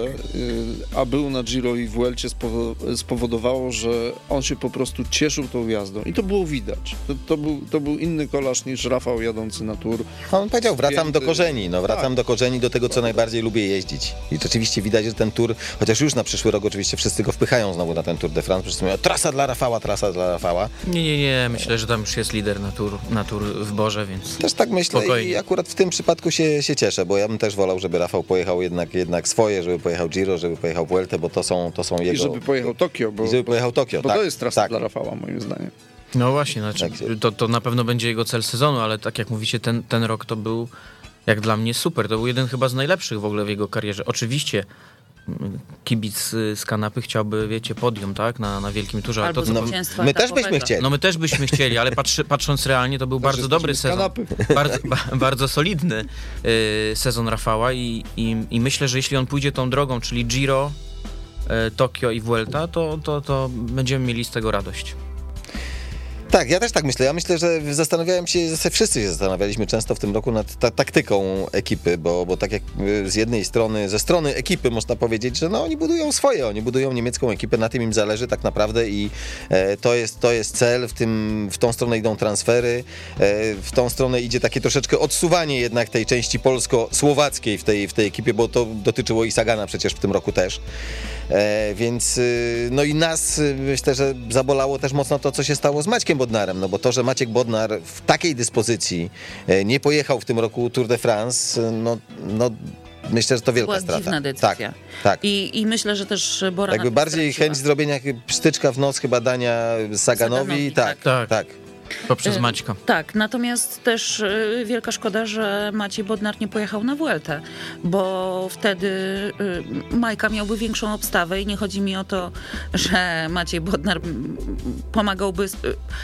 a był na Giro i w Vuelcie spowodowało, że on się po prostu cieszył tą jazdą i to było widać. To, to, był, to był inny kolarz niż Rafał jadący na Tour. On powiedział, wracam Spięty. do korzeni, no wracam Tak. do korzeni, do tego, co najbardziej lubię jeździć. I rzeczywiście widać, że ten Tour, chociaż już na przyszły rok oczywiście wszyscy go wpychają znowu na ten Tour de France, wszyscy mówią, trasa dla Rafała, trasa dla Rafała. Nie, nie, nie, myślę, że tam już jest lider na Tour, na tour w Borze, więc Też tak myślę spokojnie. i akurat w tym przypadku się, się cieszę, bo ja bym też wolał, żeby Rafał pojechał jednak, jednak swoje, żeby pojechał Giro, żeby pojechał Vueltę, bo to są, to są jego... I żeby pojechał Tokio, bo, I żeby pojechał Tokio, bo tak, to jest trasa tak. dla Rafała, moim zdaniem. No właśnie, znaczy, Tak się- to, to na pewno będzie jego cel sezonu, ale tak jak mówicie, ten, ten rok to był jak dla mnie super. To był jeden chyba z najlepszych w ogóle w jego karierze. Oczywiście mm, kibic y, z kanapy chciałby, wiecie, podium, tak, na, na wielkim turze, ale Albo to, co, No, zwycięstwa my też etapowego. byśmy chcieli. no my też byśmy chcieli, ale patrzy, patrząc realnie, to był bardzo jesteśmy dobry z sezon. kanapy. Bardzo, ba, bardzo solidny y, sezon Rafała i, i, i myślę, że jeśli on pójdzie tą drogą, czyli Giro, y, Tokio i Vuelta, to, to, to będziemy mieli z tego radość. Tak, ja też tak myślę. Ja myślę, że zastanawiałem się, zase wszyscy się zastanawialiśmy często w tym roku nad ta taktyką ekipy, bo, bo tak jak z jednej strony, ze strony ekipy można powiedzieć, że no oni budują swoje, oni budują niemiecką ekipę, na tym im zależy tak naprawdę i e, to, jest, to jest cel, w, tym, w tą stronę idą transfery, e, w tą stronę idzie takie troszeczkę odsuwanie jednak tej części polsko-słowackiej w tej, w tej ekipie, bo to dotyczyło i Sagana przecież w tym roku też. E, więc y, no i nas y, myślę, że zabolało też mocno to, co się stało z Maćkiem Bodnarem, no bo to, że Maciek Bodnar w takiej dyspozycji e, nie pojechał w tym roku Tour de France, no, no myślę, że to wielka Była strata. dziwna decyzja. Tak, tak. I, I myślę, że też Bora Jakby na tym bardziej straciła. chęć zrobienia styczka w nos chyba dania Saganowi, Saganowi, tak, tak, tak. Poprzez Y, Maćka. Tak, natomiast też y, wielka szkoda, że Maciej Bodnar nie pojechał na Vueltę, bo wtedy y, Majka miałby większą obstawę i nie chodzi mi o to, że Maciej Bodnar mm, pomagałby y,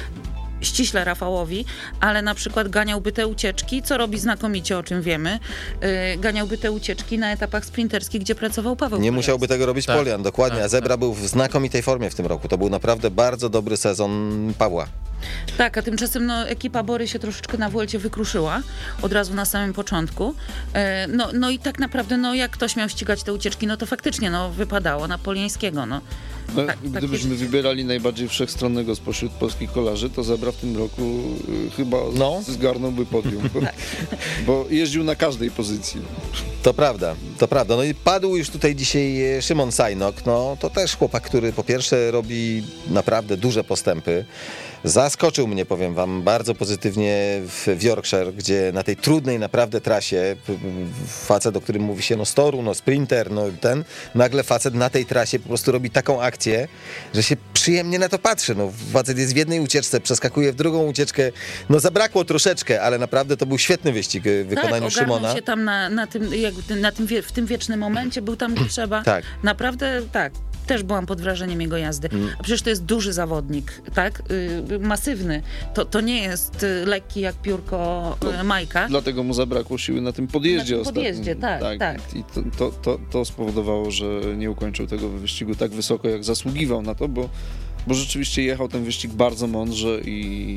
ściśle Rafałowi, ale na przykład ganiałby te ucieczki, co robi znakomicie, o czym wiemy, y, ganiałby te ucieczki na etapach sprinterskich, gdzie pracował Paweł Nie Krajewski. musiałby tego robić Tak, Polian, dokładnie, tak, a Zebra był w znakomitej formie w tym roku. To był naprawdę bardzo dobry sezon Pawła. Tak, a tymczasem no, ekipa Bory się troszeczkę na Vuelcie wykruszyła od razu na samym początku. E, no, no i tak naprawdę, no jak ktoś miał ścigać te ucieczki, no to faktycznie no, wypadało na Poliańskiego. No. No, Tak, gdybyśmy tak wybierali najbardziej wszechstronnego spośród polskich kolarzy, to Zebra w tym roku y, chyba No. z- zgarnąłby podium, bo, bo jeździł na każdej pozycji. To prawda, to prawda. No i padł już tutaj dzisiaj Szymon Sajnok. No to też chłopak, który po pierwsze robi naprawdę duże postępy. Zaskoczył mnie, powiem wam, bardzo pozytywnie w Yorkshire, gdzie na tej trudnej naprawdę trasie facet, o którym mówi się no storu, no sprinter, no ten, nagle facet na tej trasie po prostu robi taką akcję, że się przyjemnie na to patrzy. No facet jest w jednej ucieczce, przeskakuje w drugą ucieczkę. No zabrakło troszeczkę, ale naprawdę to był świetny wyścig w wykonaniu tak, Szymona. ogarnął się tam na, na tym, jak, na tym, wie- w tym wiecznym momencie, był tam gdzie trzeba. Tak. Naprawdę, tak. Też byłam pod wrażeniem jego jazdy. A przecież to jest duży zawodnik, tak? Y, masywny. To, to nie jest y, lekki jak piórko y, Majka. Dlatego mu zabrakło siły na tym podjeździe Na tym ostatnim. podjeździe, tak, tak. I to, to, to, to spowodowało, że nie ukończył tego wyścigu tak wysoko, jak zasługiwał na to, bo, bo rzeczywiście jechał ten wyścig bardzo mądrze i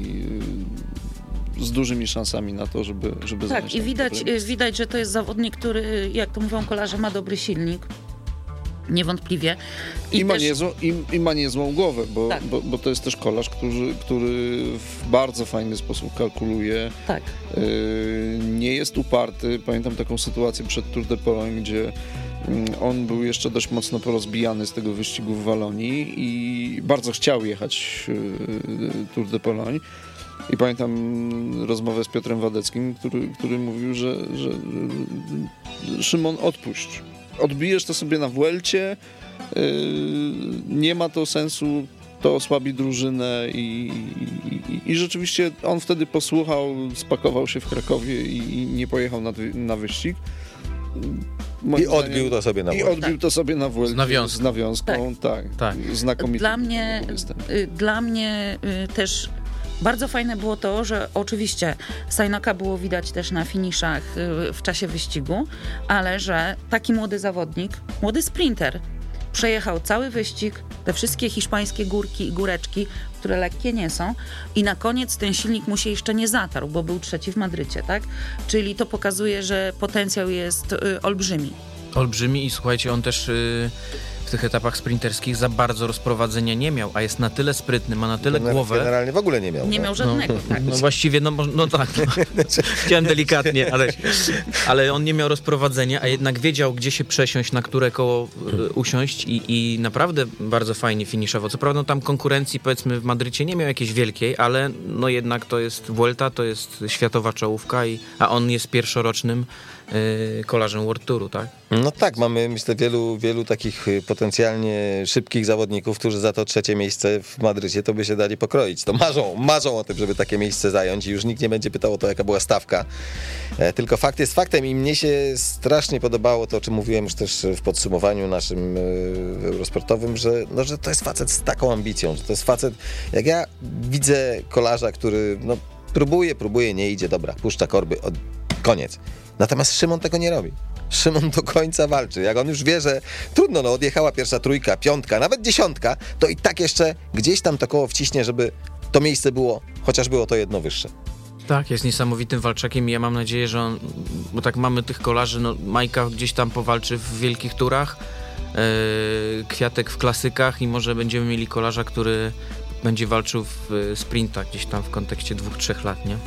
y, z dużymi szansami na to, żeby, żeby Tak, zająć i ten widać, remis. y, widać, że to jest zawodnik, który, jak to mówią kolarze, ma dobry silnik. Niewątpliwie. I, ma też- niezłą, i, I ma niezłą głowę, bo, Tak. bo, bo to jest też kolarz, który, który w bardzo fajny sposób kalkuluje. Tak. Yy, nie jest uparty. Pamiętam taką sytuację przed Tour de Pologne, gdzie mm, on był jeszcze dość mocno porozbijany z tego wyścigu w Walonii i bardzo chciał jechać yy, Tour de Pologne. I pamiętam rozmowę z Piotrem Wadeckim, który, który mówił, że, że yy, Szymon, odpuść. Odbijesz to sobie na Vuelcie, yy, nie ma to sensu, to osłabi drużynę i, i, i rzeczywiście on wtedy posłuchał, spakował się w Krakowie i, i nie pojechał na, wy- na wyścig. Moim I odbił to sobie na I Vuelcie. odbił to sobie na Vuelcie. Z nawiązką. Z nawiązką, tak. Tak. Znakomity Dla mnie, występ. y, dla mnie y, też bardzo fajne było to, że oczywiście Sajnoka było widać też na finiszach y, w czasie wyścigu, ale że taki młody zawodnik, młody sprinter, przejechał cały wyścig, te wszystkie hiszpańskie górki i góreczki, które lekkie nie są i na koniec ten silnik mu się jeszcze nie zatarł, bo był trzeci w Madrycie, tak? Czyli to pokazuje, że potencjał jest y, olbrzymi. Olbrzymi i słuchajcie, on też y, w tych etapach sprinterskich za bardzo rozprowadzenia nie miał, a jest na tyle sprytny, ma na tyle głowę. Generalnie w ogóle nie miał. Nie no. miał żadnego, no, tak. no właściwie, no, no tak, no. Chciałem delikatnie, ale, ale on nie miał rozprowadzenia, a jednak wiedział, gdzie się przesiąść, na które koło y, usiąść i, i naprawdę bardzo fajnie finiszował. Co prawda tam konkurencji, powiedzmy, w Madrycie nie miał jakiejś wielkiej, ale no jednak to jest Vuelta, to jest światowa czołówka, i, a on jest pierwszorocznym y, kolarzem World Touru, tak? No tak, mamy myślę wielu, wielu takich potencjalnie szybkich zawodników, którzy za to trzecie miejsce w Madrycie to by się dali pokroić. To marzą, marzą o tym, żeby takie miejsce zająć i już nikt nie będzie pytał o to, jaka była stawka. E, tylko fakt jest faktem i mnie się strasznie podobało to, o czym mówiłem już też w podsumowaniu naszym e, eurosportowym, że, no, że to jest facet z taką ambicją, że to jest facet, jak ja widzę kolarza, który no, próbuje, próbuje, nie idzie, dobra, puszcza korby, od, koniec. Natomiast Szymon tego nie robi. Szymon do końca walczy. Jak on już wie, że trudno, no odjechała pierwsza trójka, piątka, nawet dziesiątka, to i tak jeszcze gdzieś tam to koło wciśnie, żeby to miejsce było, chociaż było to jedno wyższe. Tak, jest niesamowitym walczakiem i ja mam nadzieję, że on, bo tak mamy tych kolarzy, no Majka gdzieś tam powalczy w wielkich turach, yy, Kwiatek w klasykach i może będziemy mieli kolarza, który będzie walczył w sprintach gdzieś tam w kontekście dwóch, trzech lat, nie?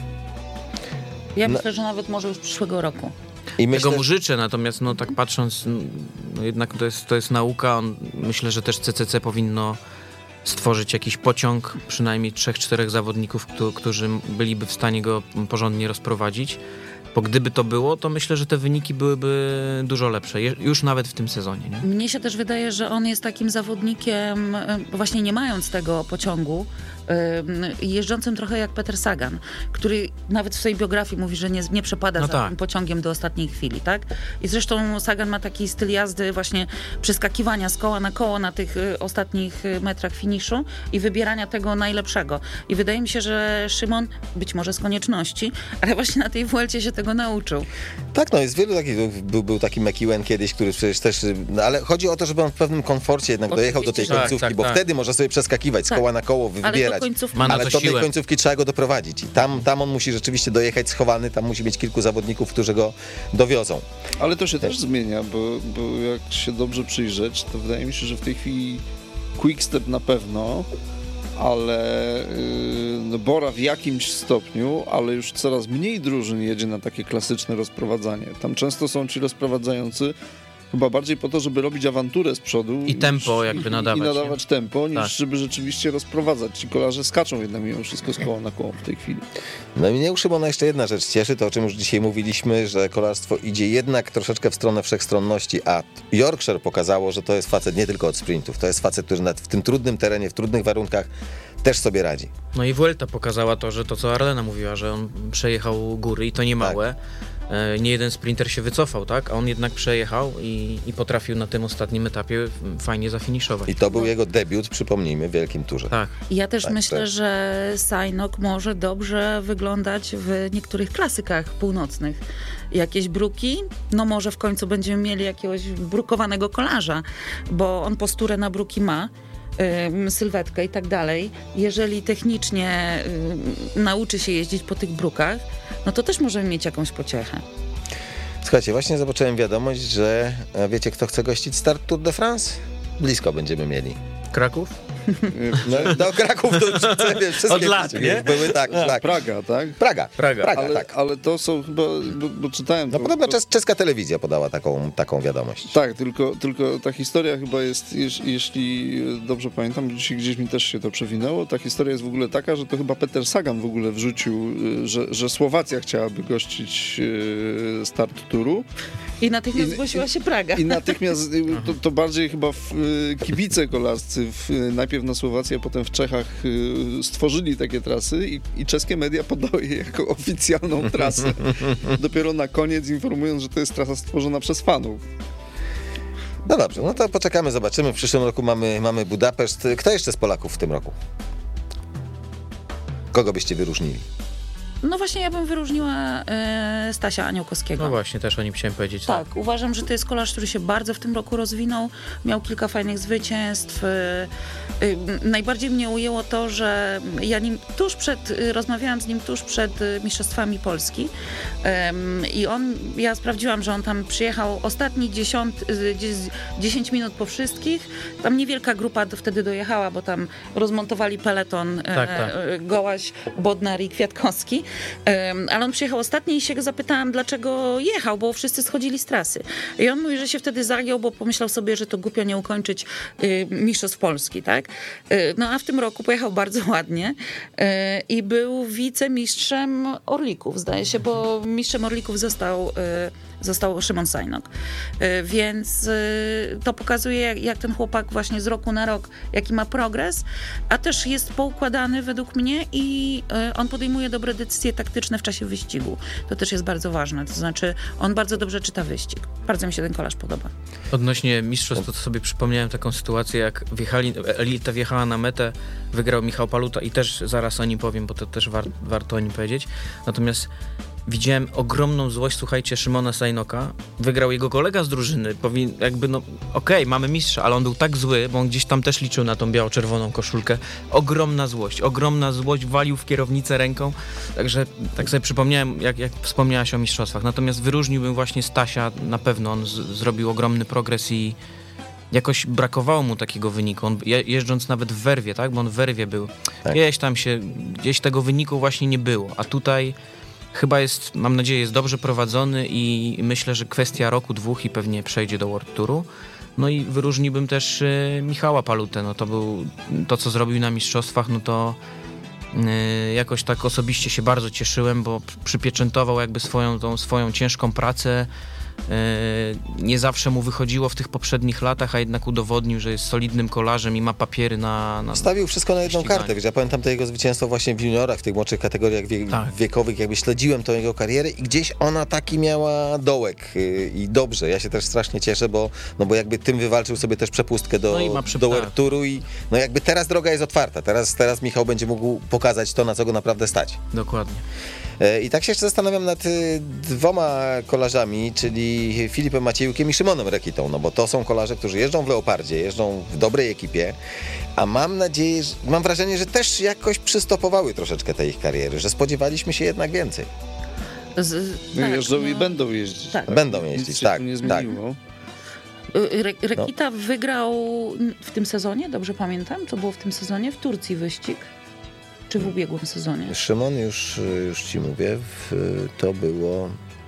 Ja No. myślę, że nawet może już przyszłego roku. I myślę, Tego mu życzę, natomiast no tak patrząc, no jednak to jest, to jest nauka. On, myślę, że też C C C powinno stworzyć jakiś pociąg, przynajmniej trzech, czterech zawodników, którzy, którzy byliby w stanie go porządnie rozprowadzić. Bo gdyby to było, to myślę, że te wyniki byłyby dużo lepsze, już nawet w tym sezonie. Nie? Mnie się też wydaje, że on jest takim zawodnikiem, właśnie nie mając tego pociągu, jeżdżącym trochę jak Peter Sagan, który nawet w swojej biografii mówi, że nie, nie przepada No za tak. tym pociągiem do ostatniej chwili, tak? I zresztą Sagan ma taki styl jazdy właśnie przeskakiwania z koła na koło na tych ostatnich metrach finiszu i wybierania tego najlepszego. I wydaje mi się, że Szymon, być może z konieczności, ale właśnie na tej Vuelcie się tego nauczył. tak, no jest wielu takich, był, był taki McEwen kiedyś, który przecież też, no ale chodzi o to, żeby on w pewnym komforcie jednak Oczywiście, dojechał do tej że tak. końcówki, Tak, tak, bo tak. wtedy może sobie przeskakiwać z Tak. koła na koło, Ale wybierać. do końcówki Ma na Ale to do tej siłę. końcówki trzeba go doprowadzić i tam, tam on musi rzeczywiście dojechać schowany, tam musi mieć kilku zawodników, którzy go dowiozą. Ale to się też zmienia, bo, bo jak się dobrze przyjrzeć, to wydaje mi się, że w tej chwili Quickstep na pewno, ale yy, no Bora w jakimś stopniu, ale już coraz mniej drużyn jedzie na takie klasyczne rozprowadzanie. Tam często są ci rozprowadzający chyba bardziej po to, żeby robić awanturę z przodu. I tempo jakby i, nadawać, I nadawać nie? tempo, niż Tak. żeby rzeczywiście rozprowadzać. Ci kolarze skaczą jednak mimo wszystko z koła na koło w tej chwili. No i mnie u Szymona jeszcze jedna rzecz cieszy, to o czym już dzisiaj mówiliśmy, że kolarstwo idzie jednak troszeczkę w stronę wszechstronności, a Yorkshire pokazało, że to jest facet nie tylko od sprintów, to jest facet, który nawet w tym trudnym terenie, w trudnych warunkach też sobie radzi. No i Vuelta pokazała to, że to co Arlena mówiła, że on przejechał góry i to nie małe. E, Nie jeden sprinter się wycofał, tak? A on jednak przejechał i, i potrafił na tym ostatnim etapie fajnie zafiniszować. I to był jego debiut, przypomnijmy, w Wielkim Turze. Tak. Ja też Tak, myślę, tak. że Sajnok może dobrze wyglądać w niektórych klasykach północnych. Jakieś bruki, no może w końcu będziemy mieli jakiegoś brukowanego kolarza, bo on posturę na bruki ma, ym, sylwetkę i tak dalej. Jeżeli technicznie ym, nauczy się jeździć po tych brukach, no to też możemy mieć jakąś pociechę. Słuchajcie, właśnie zobaczyłem wiadomość, że a wiecie, kto chce gościć start Tour de France? Blisko będziemy mieli. Kraków? No, do Kraków to już wiesz, wszystkie Od lat, nie? były tak, tak. Praga, tak? Praga, Praga. Praga Ale, tak. ale to są chyba, bo, bo czytałem... No to, podobno to, czes- czeska telewizja podała taką, taką wiadomość. Tak, tylko, tylko ta historia chyba jest, jeż- jeśli dobrze pamiętam, dzisiaj gdzieś mi też się to przewinęło, ta historia jest w ogóle taka, że to chyba Peter Sagan w ogóle wrzucił, y, że, że Słowacja chciałaby gościć y, start turu I natychmiast I- zgłosiła i- się Praga. i natychmiast y, to, to bardziej chyba w, y, kibice kolarscy w, y, najpierw na Słowacji, a potem w Czechach y, stworzyli takie trasy i, i czeskie media podały je jako oficjalną trasę. Dopiero na koniec informując, że to jest trasa stworzona przez fanów. No dobrze, no to poczekamy, zobaczymy. W przyszłym roku mamy, mamy Budapeszt. Kto jeszcze z Polaków w tym roku? Kogo byście wyróżnili? No właśnie, ja bym wyróżniła e, Stasia Aniołkowskiego. No właśnie, też o nim chciałem powiedzieć. Tak, tak, uważam, że to jest kolarz, który się bardzo w tym roku rozwinął. Miał kilka fajnych zwycięstw. E, e, najbardziej mnie ujęło to, że ja nim tuż przed, rozmawiałam z nim tuż przed Mistrzostwami Polski e, i on, ja sprawdziłam, że on tam przyjechał ostatni dziesiąt, dziesięć minut po wszystkich. Tam niewielka grupa wtedy dojechała, bo tam rozmontowali peleton tak, tak. e, Gołaś, Bodnar i Kwiatkowski. Ale on przyjechał ostatni i się go zapytałam, dlaczego jechał, bo wszyscy schodzili z trasy. I on mówi, że się wtedy zagiął, bo pomyślał sobie, że to głupio nie ukończyć y, Mistrzostw Polski, tak? Y, no a w tym roku pojechał bardzo ładnie y, i był wicemistrzem Orlików, zdaje się, bo mistrzem Orlików został y, został Szymon Sajnok. Więc to pokazuje, jak, jak ten chłopak właśnie z roku na rok, jaki ma progres, a też jest poukładany według mnie i on podejmuje dobre decyzje taktyczne w czasie wyścigu. To też jest bardzo ważne. To znaczy, on bardzo dobrze czyta wyścig. Bardzo mi się ten kolarz podoba. Odnośnie mistrzostw, to sobie przypomniałem taką sytuację, jak wjechali, Elita wjechała na metę, wygrał Michał Paluta i też zaraz o nim powiem, bo to też war, warto o nim powiedzieć. Natomiast widziałem ogromną złość, słuchajcie, Szymona Sajnoka. Wygrał jego kolega z drużyny. Powin, jakby no, okej, okay, mamy mistrza, ale on był tak zły, bo on gdzieś tam też liczył na tą biało-czerwoną koszulkę. Ogromna złość, ogromna złość, walił w kierownicę ręką. Także tak sobie przypomniałem, jak, jak wspomniałaś o mistrzostwach. Natomiast wyróżniłbym właśnie Stasia, na pewno on z, zrobił ogromny progres i jakoś brakowało mu takiego wyniku. On je, jeżdżąc nawet w werwie, tak, bo on w werwie był. Tak. Gdzieś tam się, gdzieś tego wyniku właśnie nie było. A tutaj chyba jest, mam nadzieję, jest dobrze prowadzony i myślę, że kwestia roku, dwóch i pewnie przejdzie do World Touru. No i wyróżniłbym też y, Michała Palutę. No to był, to co zrobił na mistrzostwach, no to y, jakoś tak osobiście się bardzo cieszyłem, bo przypieczętował jakby swoją, tą swoją ciężką pracę. Nie zawsze mu wychodziło w tych poprzednich latach, a jednak udowodnił, że jest solidnym kolarzem i ma papiery na... na Stawił wszystko na jedną ściganie. kartę. Wiesz, ja pamiętam to jego zwycięstwo właśnie w juniorach, w tych młodszych kategoriach wie- tak. wiekowych, jakby śledziłem tą jego karierę i gdzieś ona taki miała dołek i dobrze. Ja się też strasznie cieszę, bo, no bo jakby tym wywalczył sobie też przepustkę do, no i ma przy... do tak. World Touru i no jakby teraz droga jest otwarta. Teraz, teraz Michał będzie mógł pokazać to, na co go naprawdę stać. Dokładnie. I tak się jeszcze zastanawiam nad dwoma kolarzami, czyli Filipem Maciejukiem i Szymonem Rekitą, no bo to są kolarze, którzy jeżdżą w Leopardzie, jeżdżą w dobrej ekipie, a mam nadzieję, że, mam wrażenie, że też jakoś przystopowały troszeczkę te ich kariery, że spodziewaliśmy się jednak więcej. Z, tak, jeżdżą no, i będą jeździć. Tak. Tak? Będą jeździć, Nic się tak, tu nie tak. zmieniło. Re- Rekita no. wygrał w tym sezonie, dobrze pamiętam? To było w tym sezonie w Turcji wyścig? Czy w ubiegłym sezonie? Szymon, już, już ci mówię, w, to było...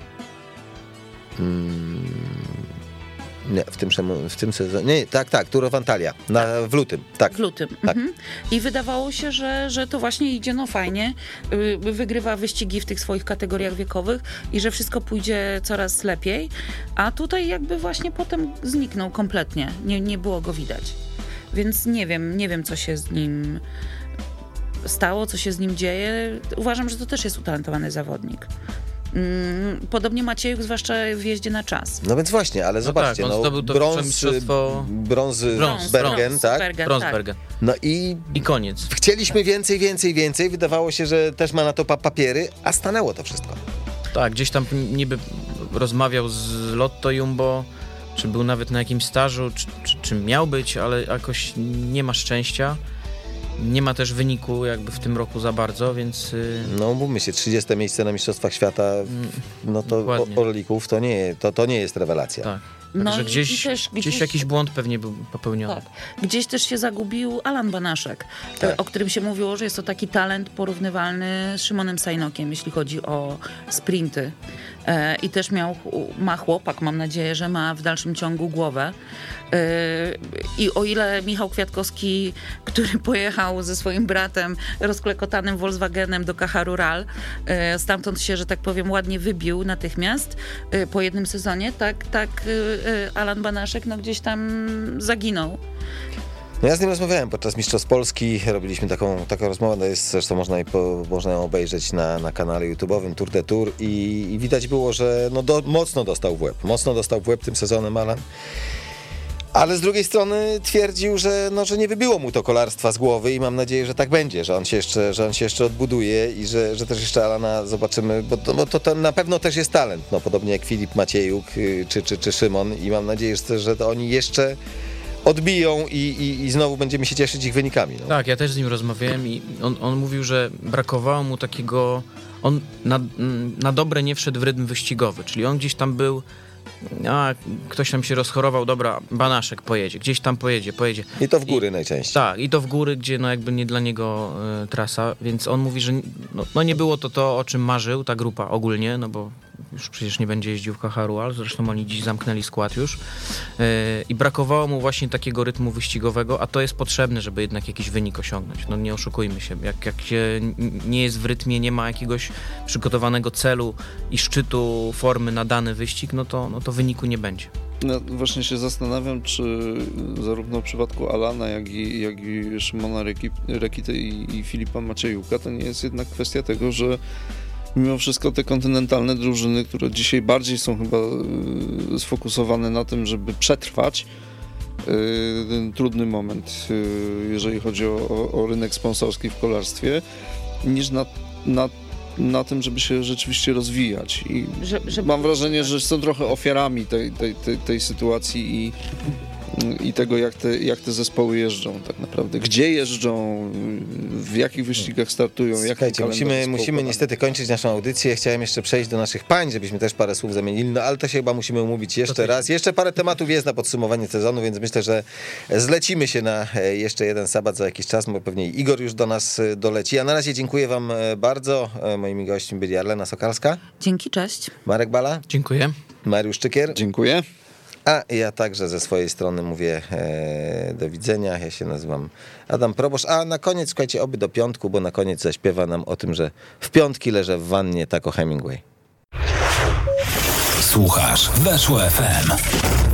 Mm, nie, w tym, w tym sezonie... Nie, tak, tak, Tour of Antalya, na, w lutym. Tak. W lutym. Tak. Mhm. I wydawało się, że, że to właśnie idzie no fajnie, wygrywa wyścigi w tych swoich kategoriach wiekowych i że wszystko pójdzie coraz lepiej, a tutaj jakby właśnie potem zniknął kompletnie, nie, nie było go widać. Więc nie wiem, nie wiem co się z nim stało, co się z nim dzieje. Uważam, że to też jest utalentowany zawodnik. Podobnie Maciejuk, zwłaszcza w jeździe na czas. No więc właśnie, ale no zobaczcie, tak, on no, zdobył to brąz, mistrzostwo... brąz, brąz Bergen, brąz, tak? Bergen, Bronsbergen. No i... I koniec. Chcieliśmy więcej, więcej, więcej. Wydawało się, że też ma na to pa- papiery, a stanęło to wszystko. Tak, gdzieś tam niby rozmawiał z Lotto Jumbo, czy był nawet na jakimś stażu, czy, czy, czy miał być, ale jakoś nie ma szczęścia. Nie ma też wyniku jakby w tym roku za bardzo, więc... No mówmy się, trzydzieste miejsce na Mistrzostwach Świata, no to Dokładnie. Orlików to nie, to, to nie jest rewelacja. Tak. No Także i- gdzieś, i też gdzieś gdzieś- jakiś błąd pewnie był popełniony. Tak. Gdzieś też się zagubił Alan Banaszek, Tak. o którym się mówiło, że jest to taki talent porównywalny z Szymonem Sajnokiem, jeśli chodzi o sprinty. E, I też miał, ma chłopak, mam nadzieję, że ma w dalszym ciągu głowę. E, I o ile Michał Kwiatkowski, który pojechał ze swoim bratem rozklekotanym Volkswagenem do Caja Rural, e, stamtąd się, że tak powiem, ładnie wybił natychmiast e, po jednym sezonie, tak, tak e, Alan Banaszek no, gdzieś tam zaginął. No ja z nim rozmawiałem podczas Mistrzostw Polski, robiliśmy taką, taką rozmowę, no jest, zresztą można, i po, można ją obejrzeć na, na kanale YouTube'owym Tour de Tour i, i widać było, że no do, mocno dostał w łeb, mocno dostał w łeb tym sezonem Alan. Ale z drugiej strony twierdził, że, no, że nie wybiło mu to kolarstwa z głowy i mam nadzieję, że tak będzie, że on się jeszcze, że on się jeszcze odbuduje i że, że też jeszcze Alana zobaczymy, bo, to, bo to, to na pewno też jest talent, no, podobnie jak Filip Maciejuk czy, czy, czy Szymon i mam nadzieję, że, że to oni jeszcze odbiją i, i, i znowu będziemy się cieszyć ich wynikami. No. Tak, ja też z nim rozmawiałem i on, on mówił, że brakowało mu takiego, on na, na dobre nie wszedł w rytm wyścigowy, czyli on gdzieś tam był, a ktoś tam się rozchorował, dobra, Banaszek pojedzie, gdzieś tam pojedzie, pojedzie. I to w góry I, najczęściej. Tak, i to w góry, gdzie no jakby nie dla niego y, trasa, więc on mówi, że no, no nie było to to, o czym marzył ta grupa ogólnie, no bo już przecież nie będzie jeździł w Kaharual, zresztą oni dziś zamknęli skład już yy, i brakowało mu właśnie takiego rytmu wyścigowego, a to jest potrzebne, żeby jednak jakiś wynik osiągnąć. No nie oszukujmy się, jak, jak się nie jest w rytmie, nie ma jakiegoś przygotowanego celu i szczytu formy na dany wyścig, no to, no to wyniku nie będzie. No, właśnie się zastanawiam, czy zarówno w przypadku Alana, jak i, jak i Szymona Rekity i, i Filipa Maciejuka to nie jest jednak kwestia tego, że mimo wszystko te kontynentalne drużyny, które dzisiaj bardziej są chyba y, sfokusowane na tym, żeby przetrwać y, ten trudny moment, y, jeżeli chodzi o, o, o rynek sponsorski w kolarstwie, niż na, na, na tym, żeby się rzeczywiście rozwijać. I Że, żeby... mam wrażenie, że są trochę ofiarami tej, tej, tej, tej sytuacji i i tego, jak te, jak te zespoły jeżdżą tak naprawdę. Gdzie jeżdżą, w jakich wyścigach startują. Słuchajcie, musimy, musimy niestety kończyć naszą audycję. Chciałem jeszcze przejść do naszych pań, żebyśmy też parę słów zamienili, no ale to się chyba musimy umówić jeszcze raz. Jeszcze parę tematów jest na podsumowanie sezonu, więc myślę, że zlecimy się na jeszcze jeden sabat za jakiś czas, bo pewnie Igor już do nas doleci. A na razie dziękuję wam bardzo. Moimi gośćmi byli Arlena Sokalska. Dzięki, cześć. Marek Bala. Dziękuję. Mariusz Czykier. Dziękuję. A ja także ze swojej strony mówię e, do widzenia. Ja się nazywam Adam Probosz. A na koniec, słuchajcie, oby do piątku, bo na koniec zaśpiewa nam o tym, że w piątki leżę w wannie Taco Hemingway. Słuchasz Weszło F M.